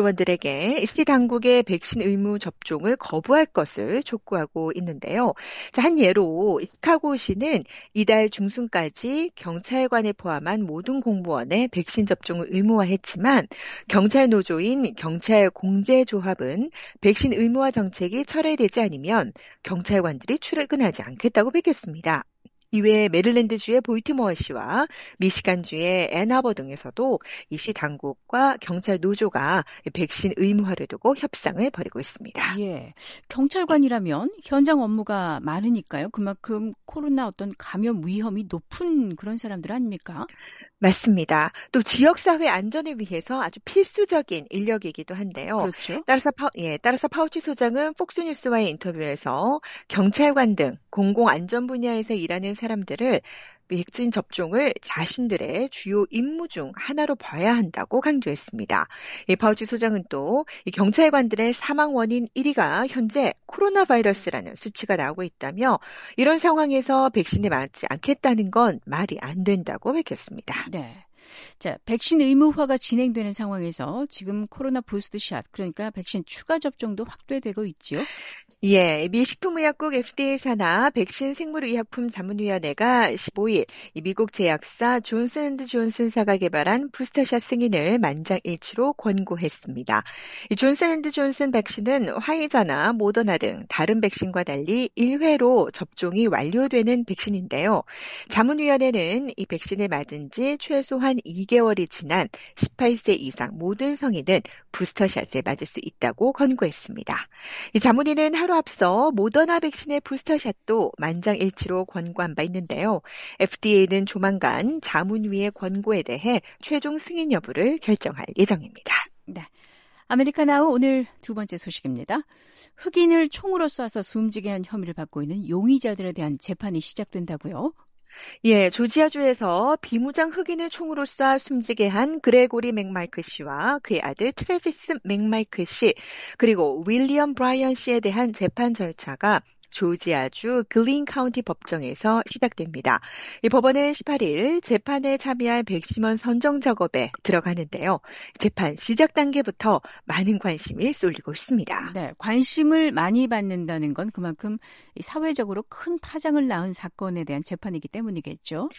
노조원들에게 시 당국의 백신 의무 접종을 거부할 것을 촉구하고 있는데요. 자, 한 예로 시카고시는 이달 중순까지 경찰관을 포함한 모든 공무원의 백신 접종을 의무화했지만 경찰 노조인 경찰 공제조합은 백신 의무화 정책이 철회되지 않으면 경찰관들이 출근하지 않겠다고 밝혔습니다. 이외에 메릴랜드주의 볼티모어시와 미시간주의 앤하버 등에서도 이 시 당국과 경찰 노조가 백신 의무화를 두고 협상을 벌이고 있습니다. 예, 경찰관이라면 현장 업무가 많으니까요. 그만큼 코로나 어떤 감염 위험이 높은 그런 사람들 아닙니까? 맞습니다. 또 지역사회 안전을 위해서 아주 필수적인 인력이기도 한데요. 그렇죠. 따라서, 파, 예, 따라서 파우치 소장은 폭스뉴스와의 인터뷰에서 경찰관 등 공공안전 분야에서 일하는 사람들을 백신 접종을 자신들의 주요 임무 중 하나로 봐야 한다고 강조했습니다. 이 파우치 소장은 또 이 경찰관들의 사망 원인 일 위가 현재 코로나 바이러스라는 수치가 나오고 있다며 이런 상황에서 백신을 맞지 않겠다는 건 말이 안 된다고 밝혔습니다. 네. 자, 백신 의무화가 진행되는 상황에서 지금 코로나 부스트샷, 그러니까 백신 추가 접종도 확대되고 있지요? 예, 미 식품의약국 에프디에이 산하 백신 생물의약품 자문위원회가 십오 일 이 미국 제약사 존슨앤드존슨사가 개발한 부스터샷 승인을 만장일치로 권고했습니다. 이 존슨앤드존슨 백신은 화이자나 모더나 등 다른 백신과 달리 일 회로 접종이 완료되는 백신인데요. 자문위원회는 이 백신을 맞은 지 최소한 이 개월이 지난 십팔 세 이상 모든 성인은 부스터샷을 맞을 수 있다고 권고했습니다. 이 자문위는 하루 앞서 모더나 백신의 부스터샷도 만장일치로 권고한 바 있는데요. 에프디에이는 조만간 자문위의 권고에 대해 최종 승인 여부를 결정할 예정입니다. 네. 아메리카나우 오늘 두 번째 소식입니다. 흑인을 총으로 쏴서 숨지게 한 혐의를 받고 있는 용의자들에 대한 재판이 시작된다고요? 예, 조지아주에서 비무장 흑인을 총으로 쏴 숨지게 한 그레고리 맥마이클 씨와 그의 아들 트래비스 맥마이클 씨, 그리고 윌리엄 브라이언 씨에 대한 재판 절차가 조지아주 글린 카운티 법정에서 시작됩니다. 이 법원은 십팔 일 재판에 참여할 백심원 선정 작업에 들어가는데요. 재판 시작 단계부터 많은 관심이 쏠리고 있습니다. 네, 관심을 많이 받는다는 건 그만큼 사회적으로 큰 파장을 낳은 사건에 대한 재판이기 때문이겠죠.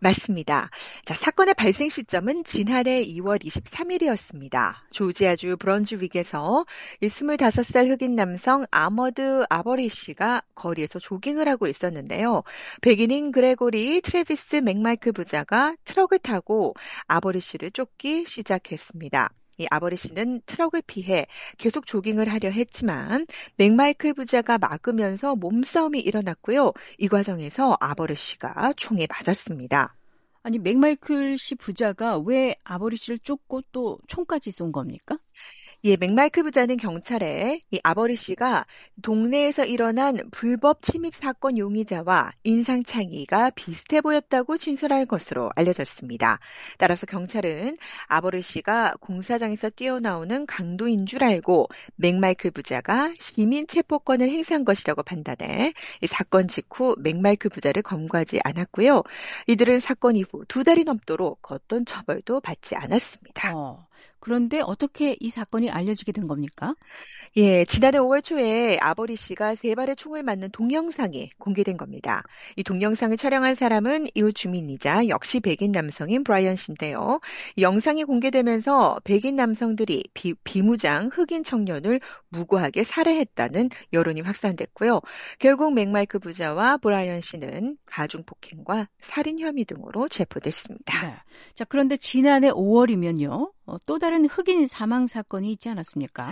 맞습니다. 자, 사건의 발생 시점은 지난해 이월 이십삼일이었습니다. 조지아주 브런즈윅에서 스물다섯 살 흑인 남성 아머드 아버리 씨가 거리에서 조깅을 하고 있었는데요. 백인인 그레고리 트래비스 맥마이클 부자가 트럭을 타고 아버리 씨를 쫓기 시작했습니다. 이 아버리 씨는 트럭을 피해 계속 조깅을 하려 했지만 맥마이클 부자가 막으면서 몸싸움이 일어났고요. 이 과정에서 아버리 씨가 총에 맞았습니다. 아니, 맥마이클 씨 부자가 왜 아버리 씨를 쫓고 또 총까지 쏜 겁니까? 예, 맥마이클 부자는 경찰에 이 아버리 씨가 동네에서 일어난 불법 침입 사건 용의자와 인상착의가 비슷해 보였다고 진술할 것으로 알려졌습니다. 따라서 경찰은 아버리 씨가 공사장에서 뛰어나오는 강도인 줄 알고 맥마이클 부자가 시민 체포권을 행사한 것이라고 판단해 이 사건 직후 맥마이클 부자를 검거하지 않았고요. 이들은 사건 이후 두 달이 넘도록 어떤 처벌도 받지 않았습니다. 어, 그런데 어떻게 이 사건이 알려지게 된 겁니까? 예, 지난해 오월 초에 아버리 씨가 세 발의 총을 맞는 동영상이 공개된 겁니다. 이 동영상을 촬영한 사람은 이웃 주민이자 역시 백인 남성인 브라이언 씨인데요. 이 영상이 공개되면서 백인 남성들이 비, 비무장 흑인 청년을 무고하게 살해했다는 여론이 확산됐고요. 결국 맥마이클 부자와 브라이언 씨는 가중폭행과 살인 혐의 등으로 체포됐습니다. 네. 자, 그런데 지난해 오월이면요. 어, 또 다른 흑인 사망 사건이 있지 않았습니까?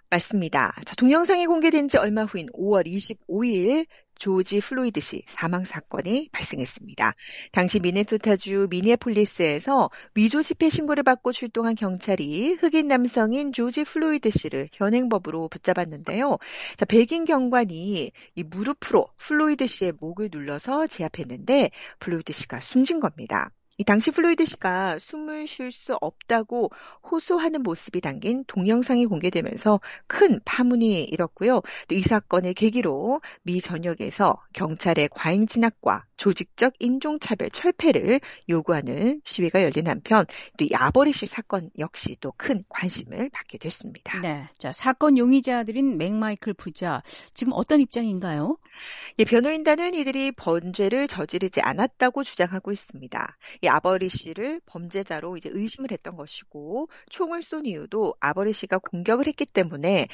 맞습니다. 자, 동영상이 공개된 지 얼마 후인 오월 이십오일 조지 플로이드 씨 사망 사건이 발생했습니다. 당시 미네소타주 미니애폴리스에서 위조 집회 신고를 받고 출동한 경찰이 흑인 남성인 조지 플로이드 씨를 현행법으로 붙잡았는데요. 자, 백인 경관이 이 무릎으로 플로이드 씨의 목을 눌러서 제압했는데 플로이드 씨가 숨진 겁니다. 이 당시 플로이드 씨가 숨을 쉴 수 없다고 호소하는 모습이 담긴 동영상이 공개되면서 큰 파문이 일었고요. 또 이 사건을 계기로 미 전역에서 경찰의 과잉 진압과 조직적 인종차별 철폐를 요구하는 시위가 열린 한편 또 이 아버리 씨 사건 역시 또 큰 관심을 받게 됐습니다. 네, 자, 사건 용의자들인 맥마이클 부자 지금 어떤 입장인가요? 예, 변호인단은 이들이 범죄를 저지르지 않았다고 주장하고 있습니다. 이 아버리 씨를 범죄자로 이제 의심을 했던 것이고 총을 쏜 이유도 아버리 씨가 공격을 했기 때문에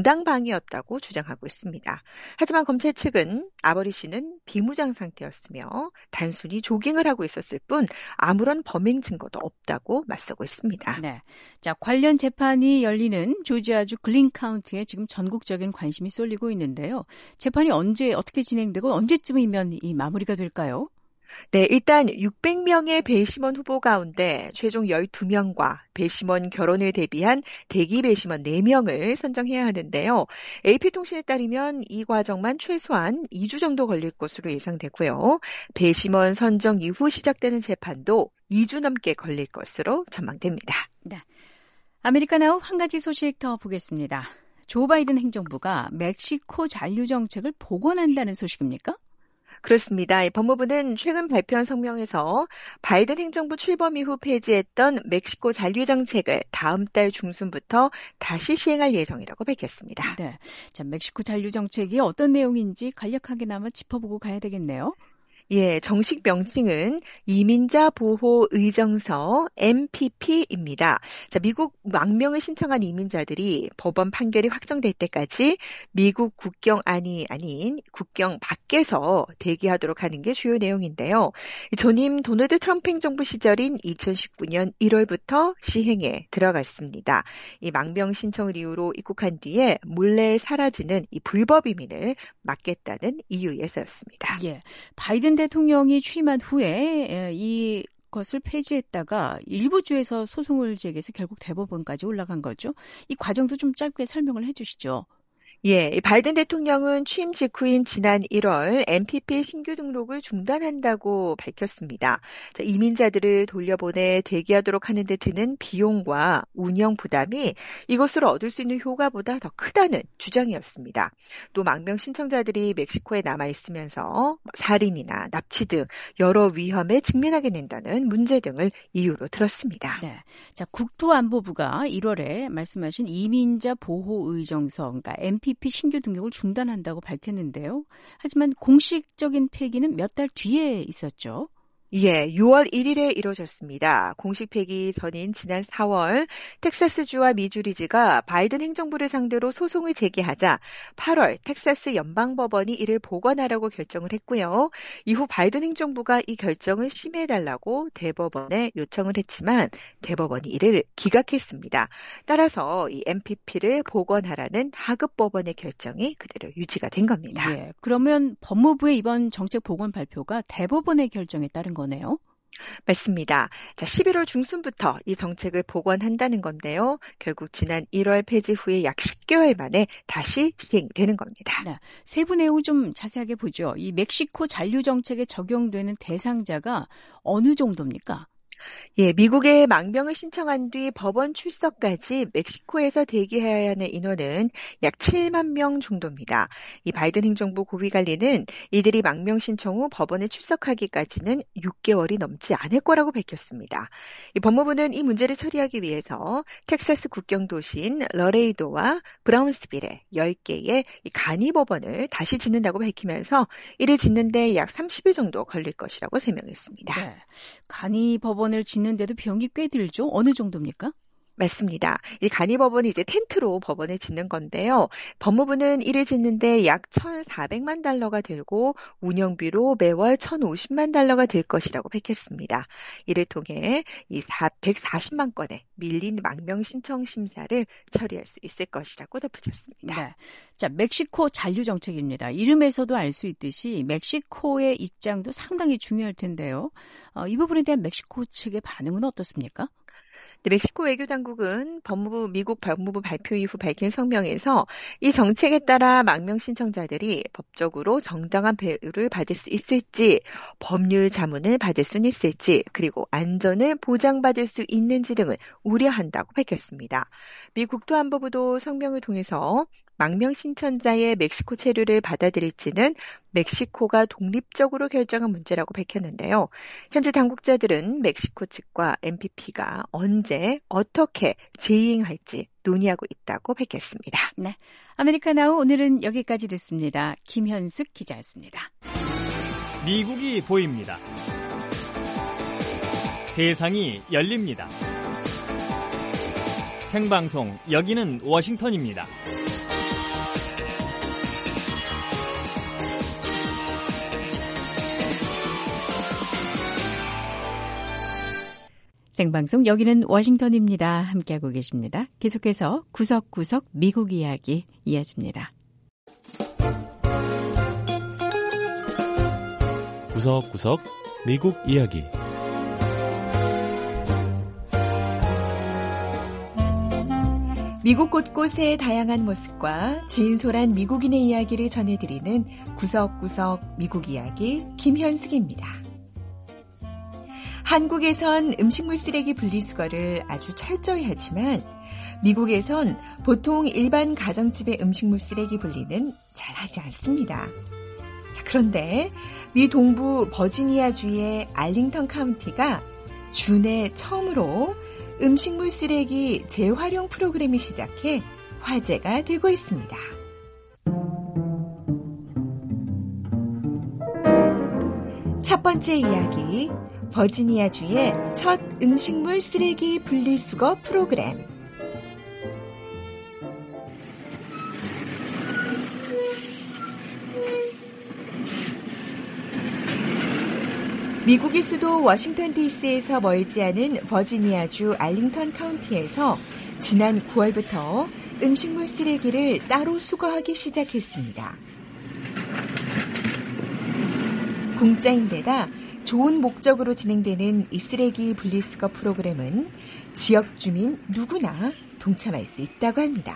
정당방위였다고 주장하고 있습니다. 하지만 검찰 측은 아버리 씨는 비무장 상태였으며 단순히 조깅을 하고 있었을 뿐 아무런 범행 증거도 없다고 맞서고 있습니다. 네, 자, 관련 재판이 열리는 조지아주 글린 카운티에 지금 전국적인 관심이 쏠리고 있는데요. 재판이 언제 어떻게 진행되고 언제쯤이면 이 마무리가 될까요? 네, 일단 육백 명의 배심원 후보 가운데 최종 열두 명과 배심원 결혼을 대비한 대기 배심원 네 명을 선정해야 하는데요. 에이피통신에 따르면 이 과정만 최소한 이 주 정도 걸릴 것으로 예상되고요. 배심원 선정 이후 시작되는 재판도 이 주 넘게 걸릴 것으로 전망됩니다. 네, 아메리카나우 한 가지 소식 더 보겠습니다. 조 바이든 행정부가 멕시코 잔류 정책을 복원한다는 소식입니까? 그렇습니다. 법무부는 최근 발표한 성명에서 바이든 행정부 출범 이후 폐지했던 멕시코 잔류 정책을 다음 달 중순부터 다시 시행할 예정이라고 밝혔습니다. 네, 자, 멕시코 잔류 정책이 어떤 내용인지 간략하게나마 짚어보고 가야 되겠네요. 예, 정식 명칭은 이민자 보호 의정서 엠피피입니다. 자, 미국 망명을 신청한 이민자들이 법원 판결이 확정될 때까지 미국 국경 안이 아닌 국경 밖에서 대기하도록 하는 게 주요 내용인데요. 전임 도널드 트럼프 행정부 시절인 이천십구 년 일월부터 시행에 들어갔습니다. 이 망명 신청을 이유로 입국한 뒤에 몰래 사라지는 이 불법 이민을 막겠다는 이유에서였습니다. 예, 바이든 대통령이 취임한 후에 이 것을 폐지했다가 일부 주에서 소송을 제기해서 결국 대법원까지 올라간 거죠. 이 과정도 좀 짧게 설명을 해 주시죠. 예, 바이든 대통령은 취임 직후인 지난 일월 엠피피 신규 등록을 중단한다고 밝혔습니다. 자, 이민자들을 돌려보내 대기하도록 하는 데 드는 비용과 운영 부담이 이것으로 얻을 수 있는 효과보다 더 크다는 주장이었습니다. 또 망명 신청자들이 멕시코에 남아있으면서 살인이나 납치 등 여러 위험에 직면하게 된다는 문제 등을 이유로 들었습니다. 네, 자, 국토안보부가 일월에 말씀하신 이민자 보호 의정서, 그러니까 엠피피 엠피피 신규 등록을 중단한다고 밝혔는데요. 하지만 공식적인 폐기는 몇 달 뒤에 있었죠. 예, 유월 일일에 이뤄졌습니다. 공식 폐기 전인 지난 사월 텍사스주와 미주리주가 바이든 행정부를 상대로 소송을 제기하자 팔월 텍사스 연방법원이 이를 복원하라고 결정을 했고요. 이후 바이든 행정부가 이 결정을 심의해달라고 대법원에 요청을 했지만 대법원이 이를 기각했습니다. 따라서 이 엠피피를 복원하라는 하급 법원의 결정이 그대로 유지가 된 겁니다. 예, 그러면 법무부의 이번 정책 복원 발표가 대법원의 결정에 따른 거네요. 맞습니다. 자, 십일월 중순부터 이 정책을 복원한다는 건데요. 결국 지난 일월 폐지 후에 약 십 개월 만에 다시 시행되는 겁니다. 네, 세부 내용을 좀 자세하게 보죠. 이 멕시코 잔류 정책에 적용되는 대상자가 어느 정도입니까? 예, 미국에 망명을 신청한 뒤 법원 출석까지 멕시코에서 대기해야 하는 인원은 약 칠만 명 정도입니다. 이 바이든 행정부 고위관리는 이들이 망명 신청 후 법원에 출석하기까지는 육 개월이 넘지 않을 거라고 밝혔습니다. 이 법무부는 이 문제를 처리하기 위해서 텍사스 국경 도시인 러레이도와 브라운스빌에 열 개의 이 간이법원을 다시 짓는다고 밝히면서 이를 짓는 데 약 삼십 일 정도 걸릴 것이라고 설명했습니다. 네, 간이법원을 짓는데도 비용이 꽤 들죠? 어느 정도입니까? 맞습니다. 이 간이법원이 이제 텐트로 법원을 짓는 건데요. 법무부는 이를 짓는데 약 천사백만 달러가 들고 운영비로 매월 천오십만 달러가 들 것이라고 밝혔습니다. 이를 통해 이 백사십만 건의 밀린 망명 신청 심사를 처리할 수 있을 것이라고 덧붙였습니다. 네. 자, 멕시코 잔류 정책입니다. 이름에서도 알 수 있듯이 멕시코의 입장도 상당히 중요할 텐데요. 어, 이 부분에 대한 멕시코 측의 반응은 어떻습니까? 네, 멕시코 외교당국은 법무부, 미국 법무부 발표 이후 밝힌 성명에서 이 정책에 따라 망명 신청자들이 법적으로 정당한 배려를 받을 수 있을지, 법률 자문을 받을 수 있을지, 그리고 안전을 보장받을 수 있는지 등을 우려한다고 밝혔습니다. 미 국토안보부도 성명을 통해서 망명 신청자의 멕시코 체류를 받아들일지는 멕시코가 독립적으로 결정한 문제라고 밝혔는데요. 현재 당국자들은 멕시코 측과 엠피피가 언제 어떻게 재이행할지 논의하고 있다고 밝혔습니다. 네, 아메리카나우 오늘은 여기까지 듣습니다. 김현숙 기자였습니다. 미국이 보입니다. 세상이 열립니다. 생방송 여기는 워싱턴입니다. 생방송 여기는 워싱턴입니다. 함께하고 계십니다. 계속해서 구석구석 미국 이야기 이어집니다. 구석구석 미국 이야기. 미국 곳곳의 다양한 모습과 진솔한 미국인의 이야기를 전해드리는 구석구석 미국 이야기 김현숙입니다. 한국에선 음식물 쓰레기 분리수거를 아주 철저히 하지만 미국에선 보통 일반 가정집의 음식물 쓰레기 분리는 잘 하지 않습니다. 자, 그런데 미 동부 버지니아주의 알링턴 카운티가 주내 처음으로 음식물 쓰레기 재활용 프로그램을 시작해 화제가 되고 있습니다. 첫 번째 이야기, 버지니아주의 첫 음식물 쓰레기 분리수거 프로그램. 미국의 수도 워싱턴 디씨에서 멀지 않은 버지니아주 알링턴 카운티에서 지난 구월부터 음식물 쓰레기를 따로 수거하기 시작했습니다. 공짜인데다 좋은 목적으로 진행되는 이 쓰레기 분리수거 프로그램은 지역 주민 누구나 동참할 수 있다고 합니다.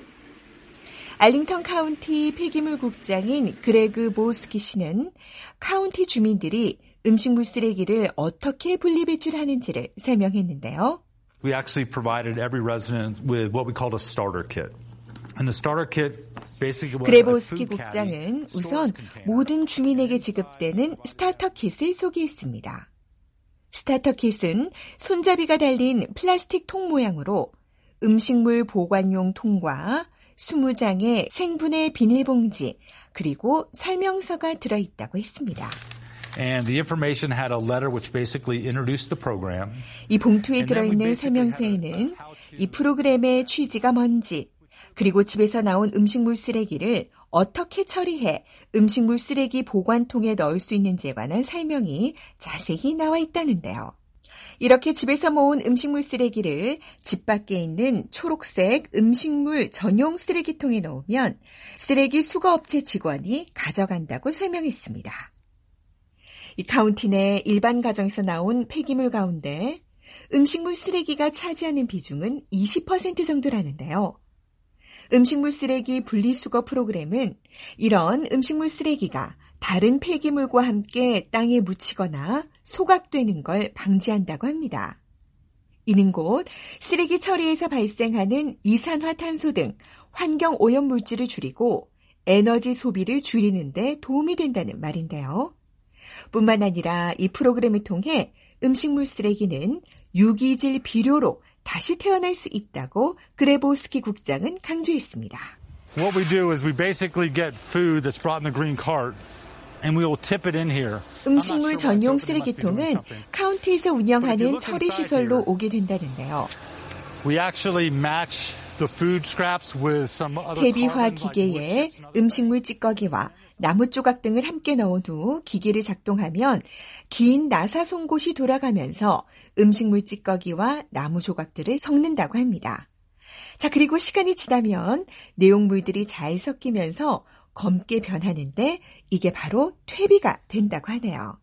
알링턴 카운티 폐기물 국장인 그레그 보스키 씨는 카운티 주민들이 음식물 쓰레기를 어떻게 분리배출하는지를 설명했는데요. We actually provided every resident with what we called a starter kit. And the starter kit basically was 그레보스키 국장은 우선 모든 주민에게 지급되는 스타터 킷을 소개했습니다. 스타터 킷은 손잡이가 달린 플라스틱 통 모양으로 음식물 보관용 통과 이십 장의 생분해 비닐봉지 그리고 설명서가 들어있다고 했습니다. And the information had a letter which basically introduced the program. 이 봉투에 들어있는 설명서에는 이 프로그램의 취지가 뭔지, 그리고 집에서 나온 음식물 쓰레기를 어떻게 처리해 음식물 쓰레기 보관통에 넣을 수 있는지에 관한 설명이 자세히 나와 있다는데요. 이렇게 집에서 모은 음식물 쓰레기를 집 밖에 있는 초록색 음식물 전용 쓰레기통에 넣으면 쓰레기 수거업체 직원이 가져간다고 설명했습니다. 이 카운티 내 일반 가정에서 나온 폐기물 가운데 음식물 쓰레기가 차지하는 비중은 이십 퍼센트 정도라는데요. 음식물 쓰레기 분리수거 프로그램은 이런 음식물 쓰레기가 다른 폐기물과 함께 땅에 묻히거나 소각되는 걸 방지한다고 합니다. 이는 곧 쓰레기 처리에서 발생하는 이산화탄소 등 환경 오염 물질을 줄이고 에너지 소비를 줄이는 데 도움이 된다는 말인데요. 뿐만 아니라 이 프로그램을 통해 음식물 쓰레기는 유기질 비료로 다시 태어날 수 있다고 그레보스키 국장은 강조했습니다. What we do is we basically get food that's brought in the green cart and we will tip it in here. 음식물 전용 쓰레기통은 카운티에서 운영하는 처리 시설로 오게 된다는데요. We actually match the food scraps with some other 대비화 기계에 음식물 찌꺼기와 나무 조각 등을 함께 넣은 후 기계를 작동하면 긴 나사 송곳이 돌아가면서 음식물 찌꺼기와 나무 조각들을 섞는다고 합니다. 자, 그리고 시간이 지나면 내용물들이 잘 섞이면서 검게 변하는데 이게 바로 퇴비가 된다고 하네요.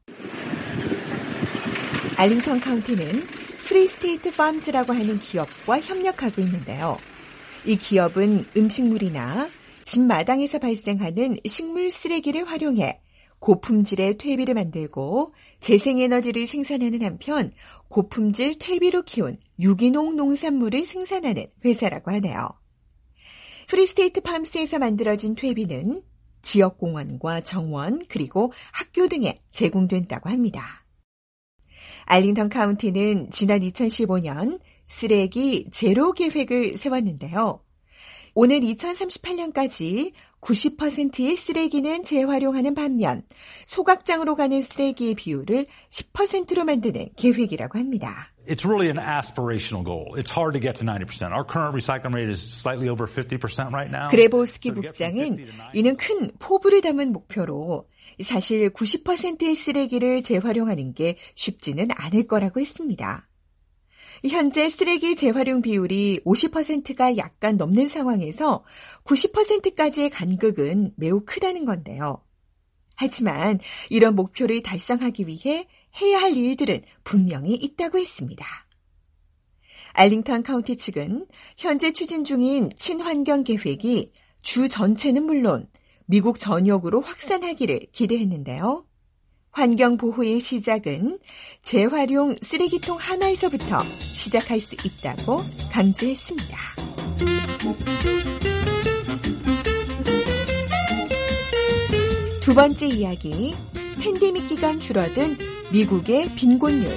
알링턴 카운티는 프리스테이트 팜스라고 하는 기업과 협력하고 있는데요. 이 기업은 음식물이나 집 마당에서 발생하는 식물 쓰레기를 활용해 고품질의 퇴비를 만들고 재생에너지를 생산하는 한편 고품질 퇴비로 키운 유기농 농산물을 생산하는 회사라고 하네요. 프리스테이트 팜스에서 만들어진 퇴비는 지역공원과 정원 그리고 학교 등에 제공된다고 합니다. 알링턴 카운티는 지난 이천십오 년 쓰레기 제로 계획을 세웠는데요. 오늘 이천삼십팔 년까지 구십 퍼센트의 쓰레기는 재활용하는 반면 소각장으로 가는 쓰레기의 비율을 십 퍼센트로 만드는 계획이라고 합니다. It's really an aspirational goal. It's hard to get to ninety percent. Our current recycling rate is slightly over fifty percent right now. 그레보스키 국장은 이는 큰 포부를 담은 목표로 사실 구십 퍼센트의 쓰레기를 재활용하는 게 쉽지는 않을 거라고 했습니다. 현재 쓰레기 재활용 비율이 오십 퍼센트가 약간 넘는 상황에서 구십 퍼센트까지의 간극은 매우 크다는 건데요. 하지만 이런 목표를 달성하기 위해 해야 할 일들은 분명히 있다고 했습니다. 알링턴 카운티 측은 현재 추진 중인 친환경 계획이 주 전체는 물론 미국 전역으로 확산하기를 기대했는데요. 환경보호의 시작은 재활용 쓰레기통 하나에서부터 시작할 수 있다고 강조했습니다. 두 번째 이야기, 팬데믹 기간 줄어든 미국의 빈곤율.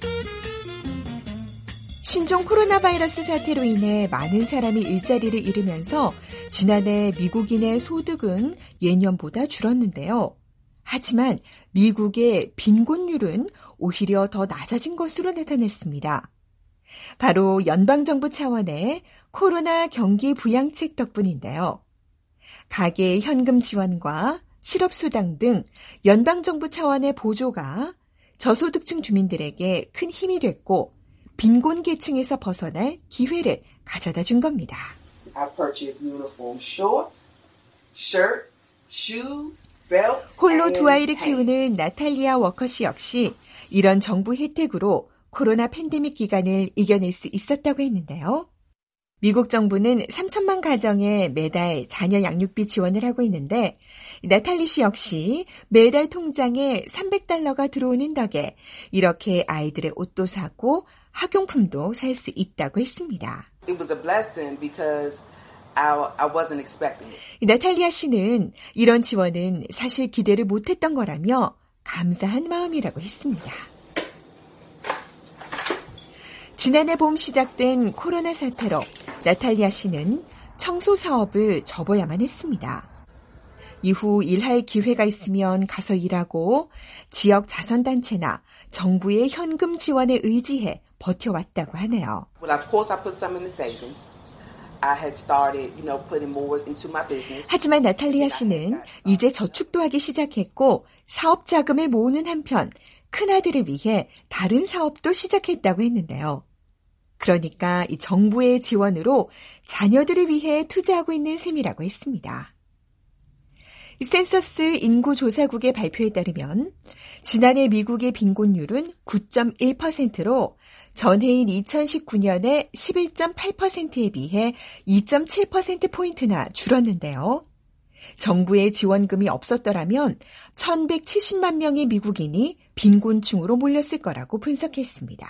신종 코로나 바이러스 사태로 인해 많은 사람이 일자리를 잃으면서 지난해 미국인의 소득은 예년보다 줄었는데요. 하지만 미국의 빈곤율은 오히려 더 낮아진 것으로 나타났습니다. 바로 연방정부 차원의 코로나 경기 부양책 덕분인데요. 가계 현금 지원과 실업수당 등 연방정부 차원의 보조가 저소득층 주민들에게 큰 힘이 됐고 빈곤 계층에서 벗어날 기회를 가져다 준 겁니다. I purchased uniform shorts, shirt, shoes, belt, 홀로 두 아이를 키우는 나탈리아 워커씨 역시 이런 정부 혜택으로 코로나 팬데믹 기간을 이겨낼 수 있었다고 했는데요. 미국 정부는 삼천만 가정에 매달 자녀 양육비 지원을 하고 있는데 나탈리 씨 역시 매달 통장에 삼백 달러가 들어오는 덕에 이렇게 아이들의 옷도 사고 학용품도 살 수 있다고 했습니다. It was a blessing because I, I wasn't expecting it. 나탈리아 씨는 이런 지원은 사실 기대를 못했던 거라며 감사한 마음이라고 했습니다. 지난해 봄 시작된 코로나 사태로 나탈리아 씨는 청소 사업을 접어야만 했습니다. 이후 일할 기회가 있으면 가서 일하고 지역 자선단체나 정부의 현금 지원에 의지해 버텨왔다고 하네요. Well, of course, I put some in the savings. I had started, you know, putting more into my business. 하지만 나탈리아 씨는 이제 저축도 하기 시작했고 사업 자금을 모으는 한편 큰아들을 위해 다른 사업도 시작했다고 했는데요. 그러니까 이 정부의 지원으로 자녀들을 위해 투자하고 있는 셈이라고 했습니다. 센서스 인구조사국의 발표에 따르면 지난해 미국의 빈곤율은 구 점 일 퍼센트로 전해인 이천십구 년의 십일 점 팔 퍼센트에 비해 이 점 칠 퍼센트포인트나 줄었는데요. 정부의 지원금이 없었더라면 천백칠십만 명의 미국인이 빈곤층으로 몰렸을 거라고 분석했습니다.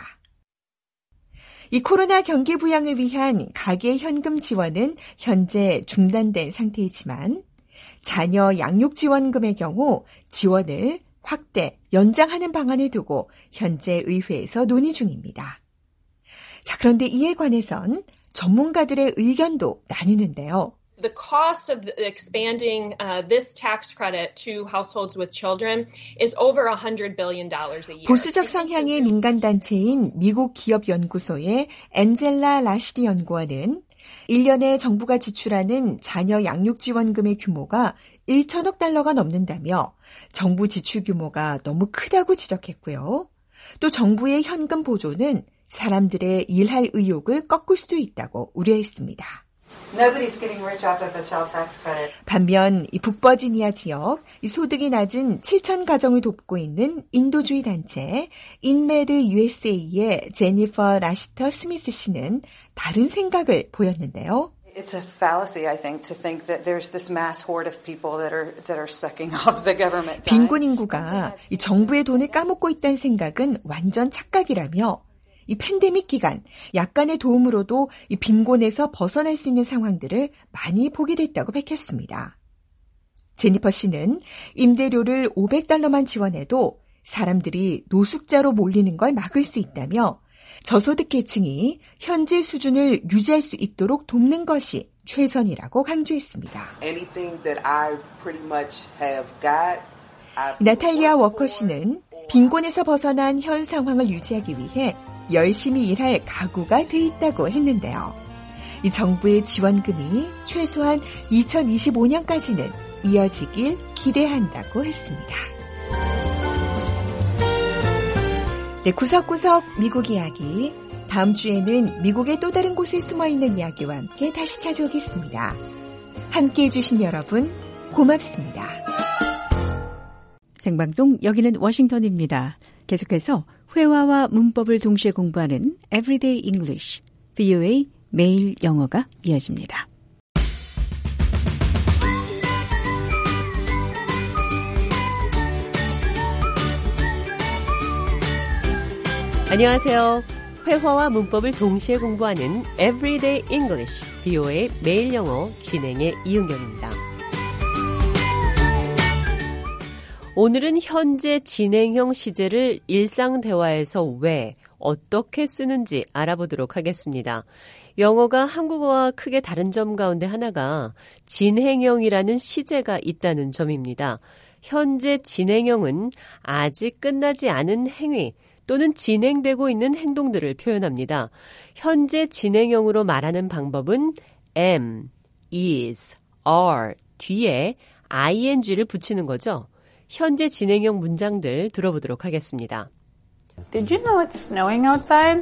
이 코로나 경기 부양을 위한 가계 현금 지원은 현재 중단된 상태이지만 자녀 양육 지원금의 경우 지원을 확대, 연장하는 방안을 두고 현재 의회에서 논의 중입니다. 자, 그런데 이에 관해선 전문가들의 의견도 나뉘는데요. The cost of expanding uh, this tax credit to households with children is over one hundred billion dollars a year. 보수적 성향의 민간단체인 미국 기업연구소의 엔젤라 라시디 연구원은 일 년에 정부가 지출하는 자녀 양육 지원금의 규모가 천억 달러가 넘는다며 정부 지출 규모가 너무 크다고 지적했고요. 또 정부의 현금 보조는 사람들의 일할 의욕을 꺾을 수도 있다고 우려했습니다. Nobody's getting rich off of the child tax credit. 반면 이 북버지니아 지역 이 소득이 낮은 칠천 가정을 돕고 있는 인도주의 단체 인메드 유에스에이의 제니퍼 라시터 스미스 씨는 다른 생각을 보였는데요. It's a fallacy, I think, to think that there's this mass horde of people that are that are sucking off the government. 빈곤 인구가 이 정부의 돈을 까먹고 있다는 생각은 완전 착각이라며 이 팬데믹 기간 약간의 도움으로도 이 빈곤에서 벗어날 수 있는 상황들을 많이 보게 됐다고 밝혔습니다. 제니퍼 씨는 임대료를 오백 달러만 지원해도 사람들이 노숙자로 몰리는 걸 막을 수 있다며 저소득 계층이 현재 수준을 유지할 수 있도록 돕는 것이 최선이라고 강조했습니다. Anything that I pretty much have got, 나탈리아 워커 씨는 빈곤에서 벗어난 현 상황을 유지하기 위해 열심히 일할 각오가 돼 있다고 했는데요. 이 정부의 지원금이 최소한 이천이십오 년까지는 이어지길 기대한다고 했습니다. 네, 구석구석 미국 이야기. 다음 주에는 미국의 또 다른 곳에 숨어있는 이야기와 함께 다시 찾아오겠습니다. 함께해 주신 여러분 고맙습니다. 생방송 여기는 워싱턴입니다. 계속해서 회화와 문법을 동시에 공부하는 Everyday English, 브이오에이 매일 영어가 이어집니다. 안녕하세요. 회화와 문법을 동시에 공부하는 Everyday English, 브이오에이 매일 영어 진행의 이은경입니다. 오늘은 현재 진행형 시제를 일상 대화에서 왜, 어떻게 쓰는지 알아보도록 하겠습니다. 영어가 한국어와 크게 다른 점 가운데 하나가 진행형이라는 시제가 있다는 점입니다. 현재 진행형은 아직 끝나지 않은 행위 또는 진행되고 있는 행동들을 표현합니다. 현재 진행형으로 말하는 방법은 am, is, are 뒤에 ing를 붙이는 거죠. 현재 진행형 문장들 들어보도록 하겠습니다. Did you know it's snowing outside?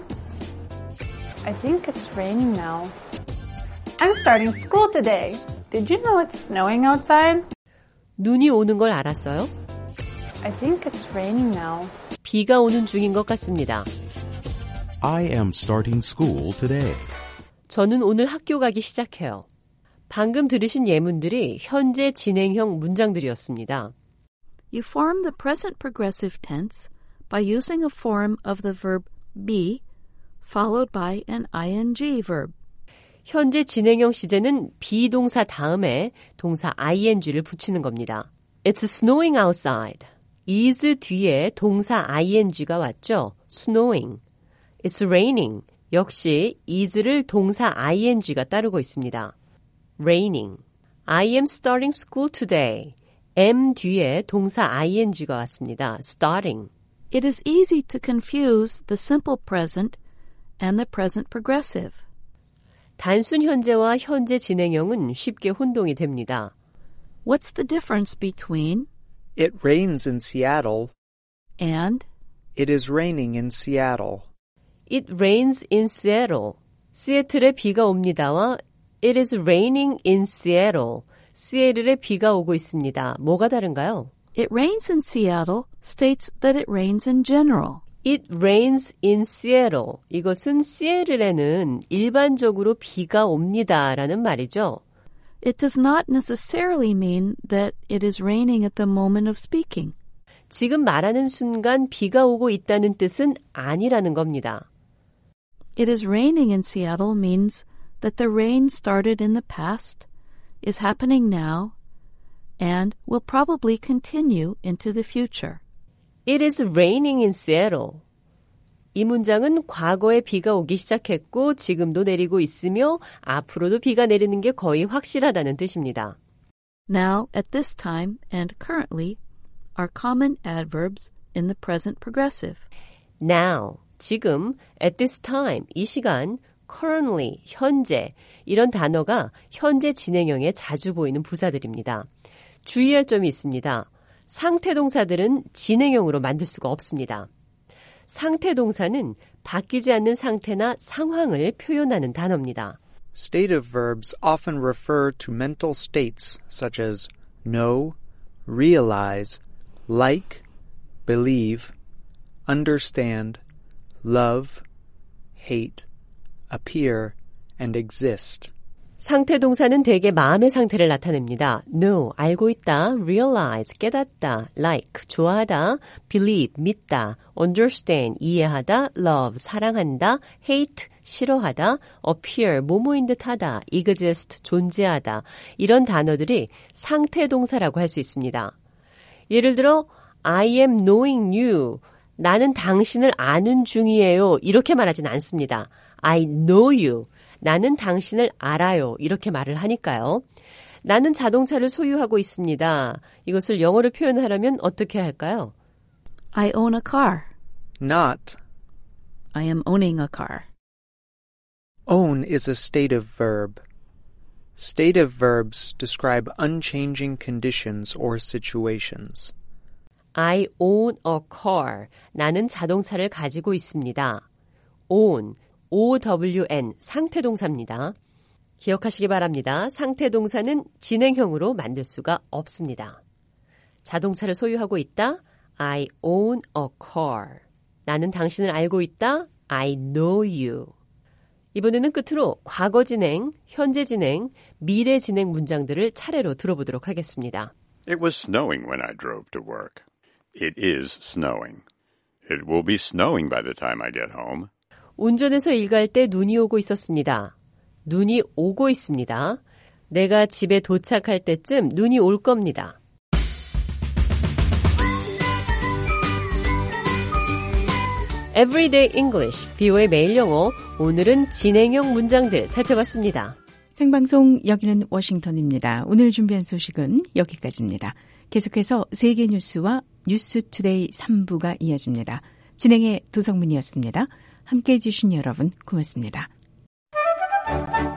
I think it's raining now. I'm starting school today. Did you know it's snowing outside? 눈이 오는 걸 알았어요? I think it's raining now. 비가 오는 중인 것 같습니다. I am starting school today. 저는 오늘 학교 가기 시작해요. 방금 들으신 예문들이 현재 진행형 문장들이었습니다. You form the present progressive tense by using a form of the verb be followed by an ing verb. 현재 진행형 시제는 비동사 다음에 동사 ing를 붙이는 겁니다. It's snowing outside. is 뒤에 동사 ing가 왔죠. snowing. It's raining. 역시 is를 동사 ing가 따르고 있습니다. raining. I am starting school today. am 뒤에 동사 ing가 왔습니다. starting. It is easy to confuse the simple present and the present progressive. 단순 현재와 현재 진행형은 쉽게 혼동이 됩니다. What's the difference between It rains in Seattle and It is raining in Seattle? It rains in Seattle. 시애틀에 비가 옵니다와 It is raining in Seattle. 시애틀에 비가 오고 있습니다. 뭐가 다른가요? It rains in Seattle states that it rains in general. It rains in Seattle. 이것은 시애틀에는 일반적으로 비가 옵니다라는 말이죠. It does not necessarily mean that it is raining at the moment of speaking. 지금 말하는 순간 비가 오고 있다는 뜻은 아니라는 겁니다. It is raining in Seattle means that the rain started in the past, is happening now, and will probably continue into the future. It is raining in Seattle. 이 문장은 과거에 비가 오기 시작했고 지금도 내리고 있으며 앞으로도 비가 내리는 게 거의 확실하다는 뜻입니다. Now, at this time, and currently are common adverbs in the present progressive. Now, 지금, at this time, 이 시간, currently, 현재, 이런 단어가 현재 진행형에 자주 보이는 부사들입니다. 주의할 점이 있습니다. 상태 동사들은 진행형으로 만들 수가 없습니다. 상태 동사는 바뀌지 않는 상태나 상황을 표현하는 단어입니다. Stative verbs often refer to mental states such as know, realize, like, believe, understand, love, hate, appear, and exist. 상태 동사는 대개 마음의 상태를 나타냅니다. know, 알고 있다, realize, 깨닫다, like, 좋아하다, believe, 믿다, understand, 이해하다, love, 사랑한다, hate, 싫어하다, appear, 모모인 듯하다, exist, 존재하다, 이런 단어들이 상태 동사라고 할 수 있습니다. 예를 들어, I am knowing you, 나는 당신을 아는 중이에요, 이렇게 말하진 않습니다. I know you, 나는 당신을 알아요. 이렇게 말을 하니까요. 나는 자동차를 소유하고 있습니다. 이것을 영어로 표현하려면 어떻게 할까요? I own a car. Not. I am owning a car. Own is a stative verb. Stative verbs describe unchanging conditions or situations. I own a car. 나는 자동차를 가지고 있습니다. own. 오wn, 상태동사입니다. 기억하시기 바랍니다. 상태동사는 진행형으로 만들 수가 없습니다. 자동차를 소유하고 있다. I own a car. 나는 당신을 알고 있다. I know you. 이번에는 끝으로 과거 진행, 현재 진행, 미래 진행 문장들을 차례로 들어보도록 하겠습니다. It was snowing when I drove to work. It is snowing. It will be snowing by the time I get home. 운전해서 일 갈 때 눈이 오고 있었습니다. 눈이 오고 있습니다. 내가 집에 도착할 때쯤 눈이 올 겁니다. Everyday English, 비오의 매일 영어. 오늘은 진행형 문장들 살펴봤습니다. 생방송 여기는 워싱턴입니다. 오늘 준비한 소식은 여기까지입니다. 계속해서 세계 뉴스와 뉴스투데이 삼 부가 이어집니다. 진행의 도성문이었습니다. 함께해 주신 여러분 고맙습니다.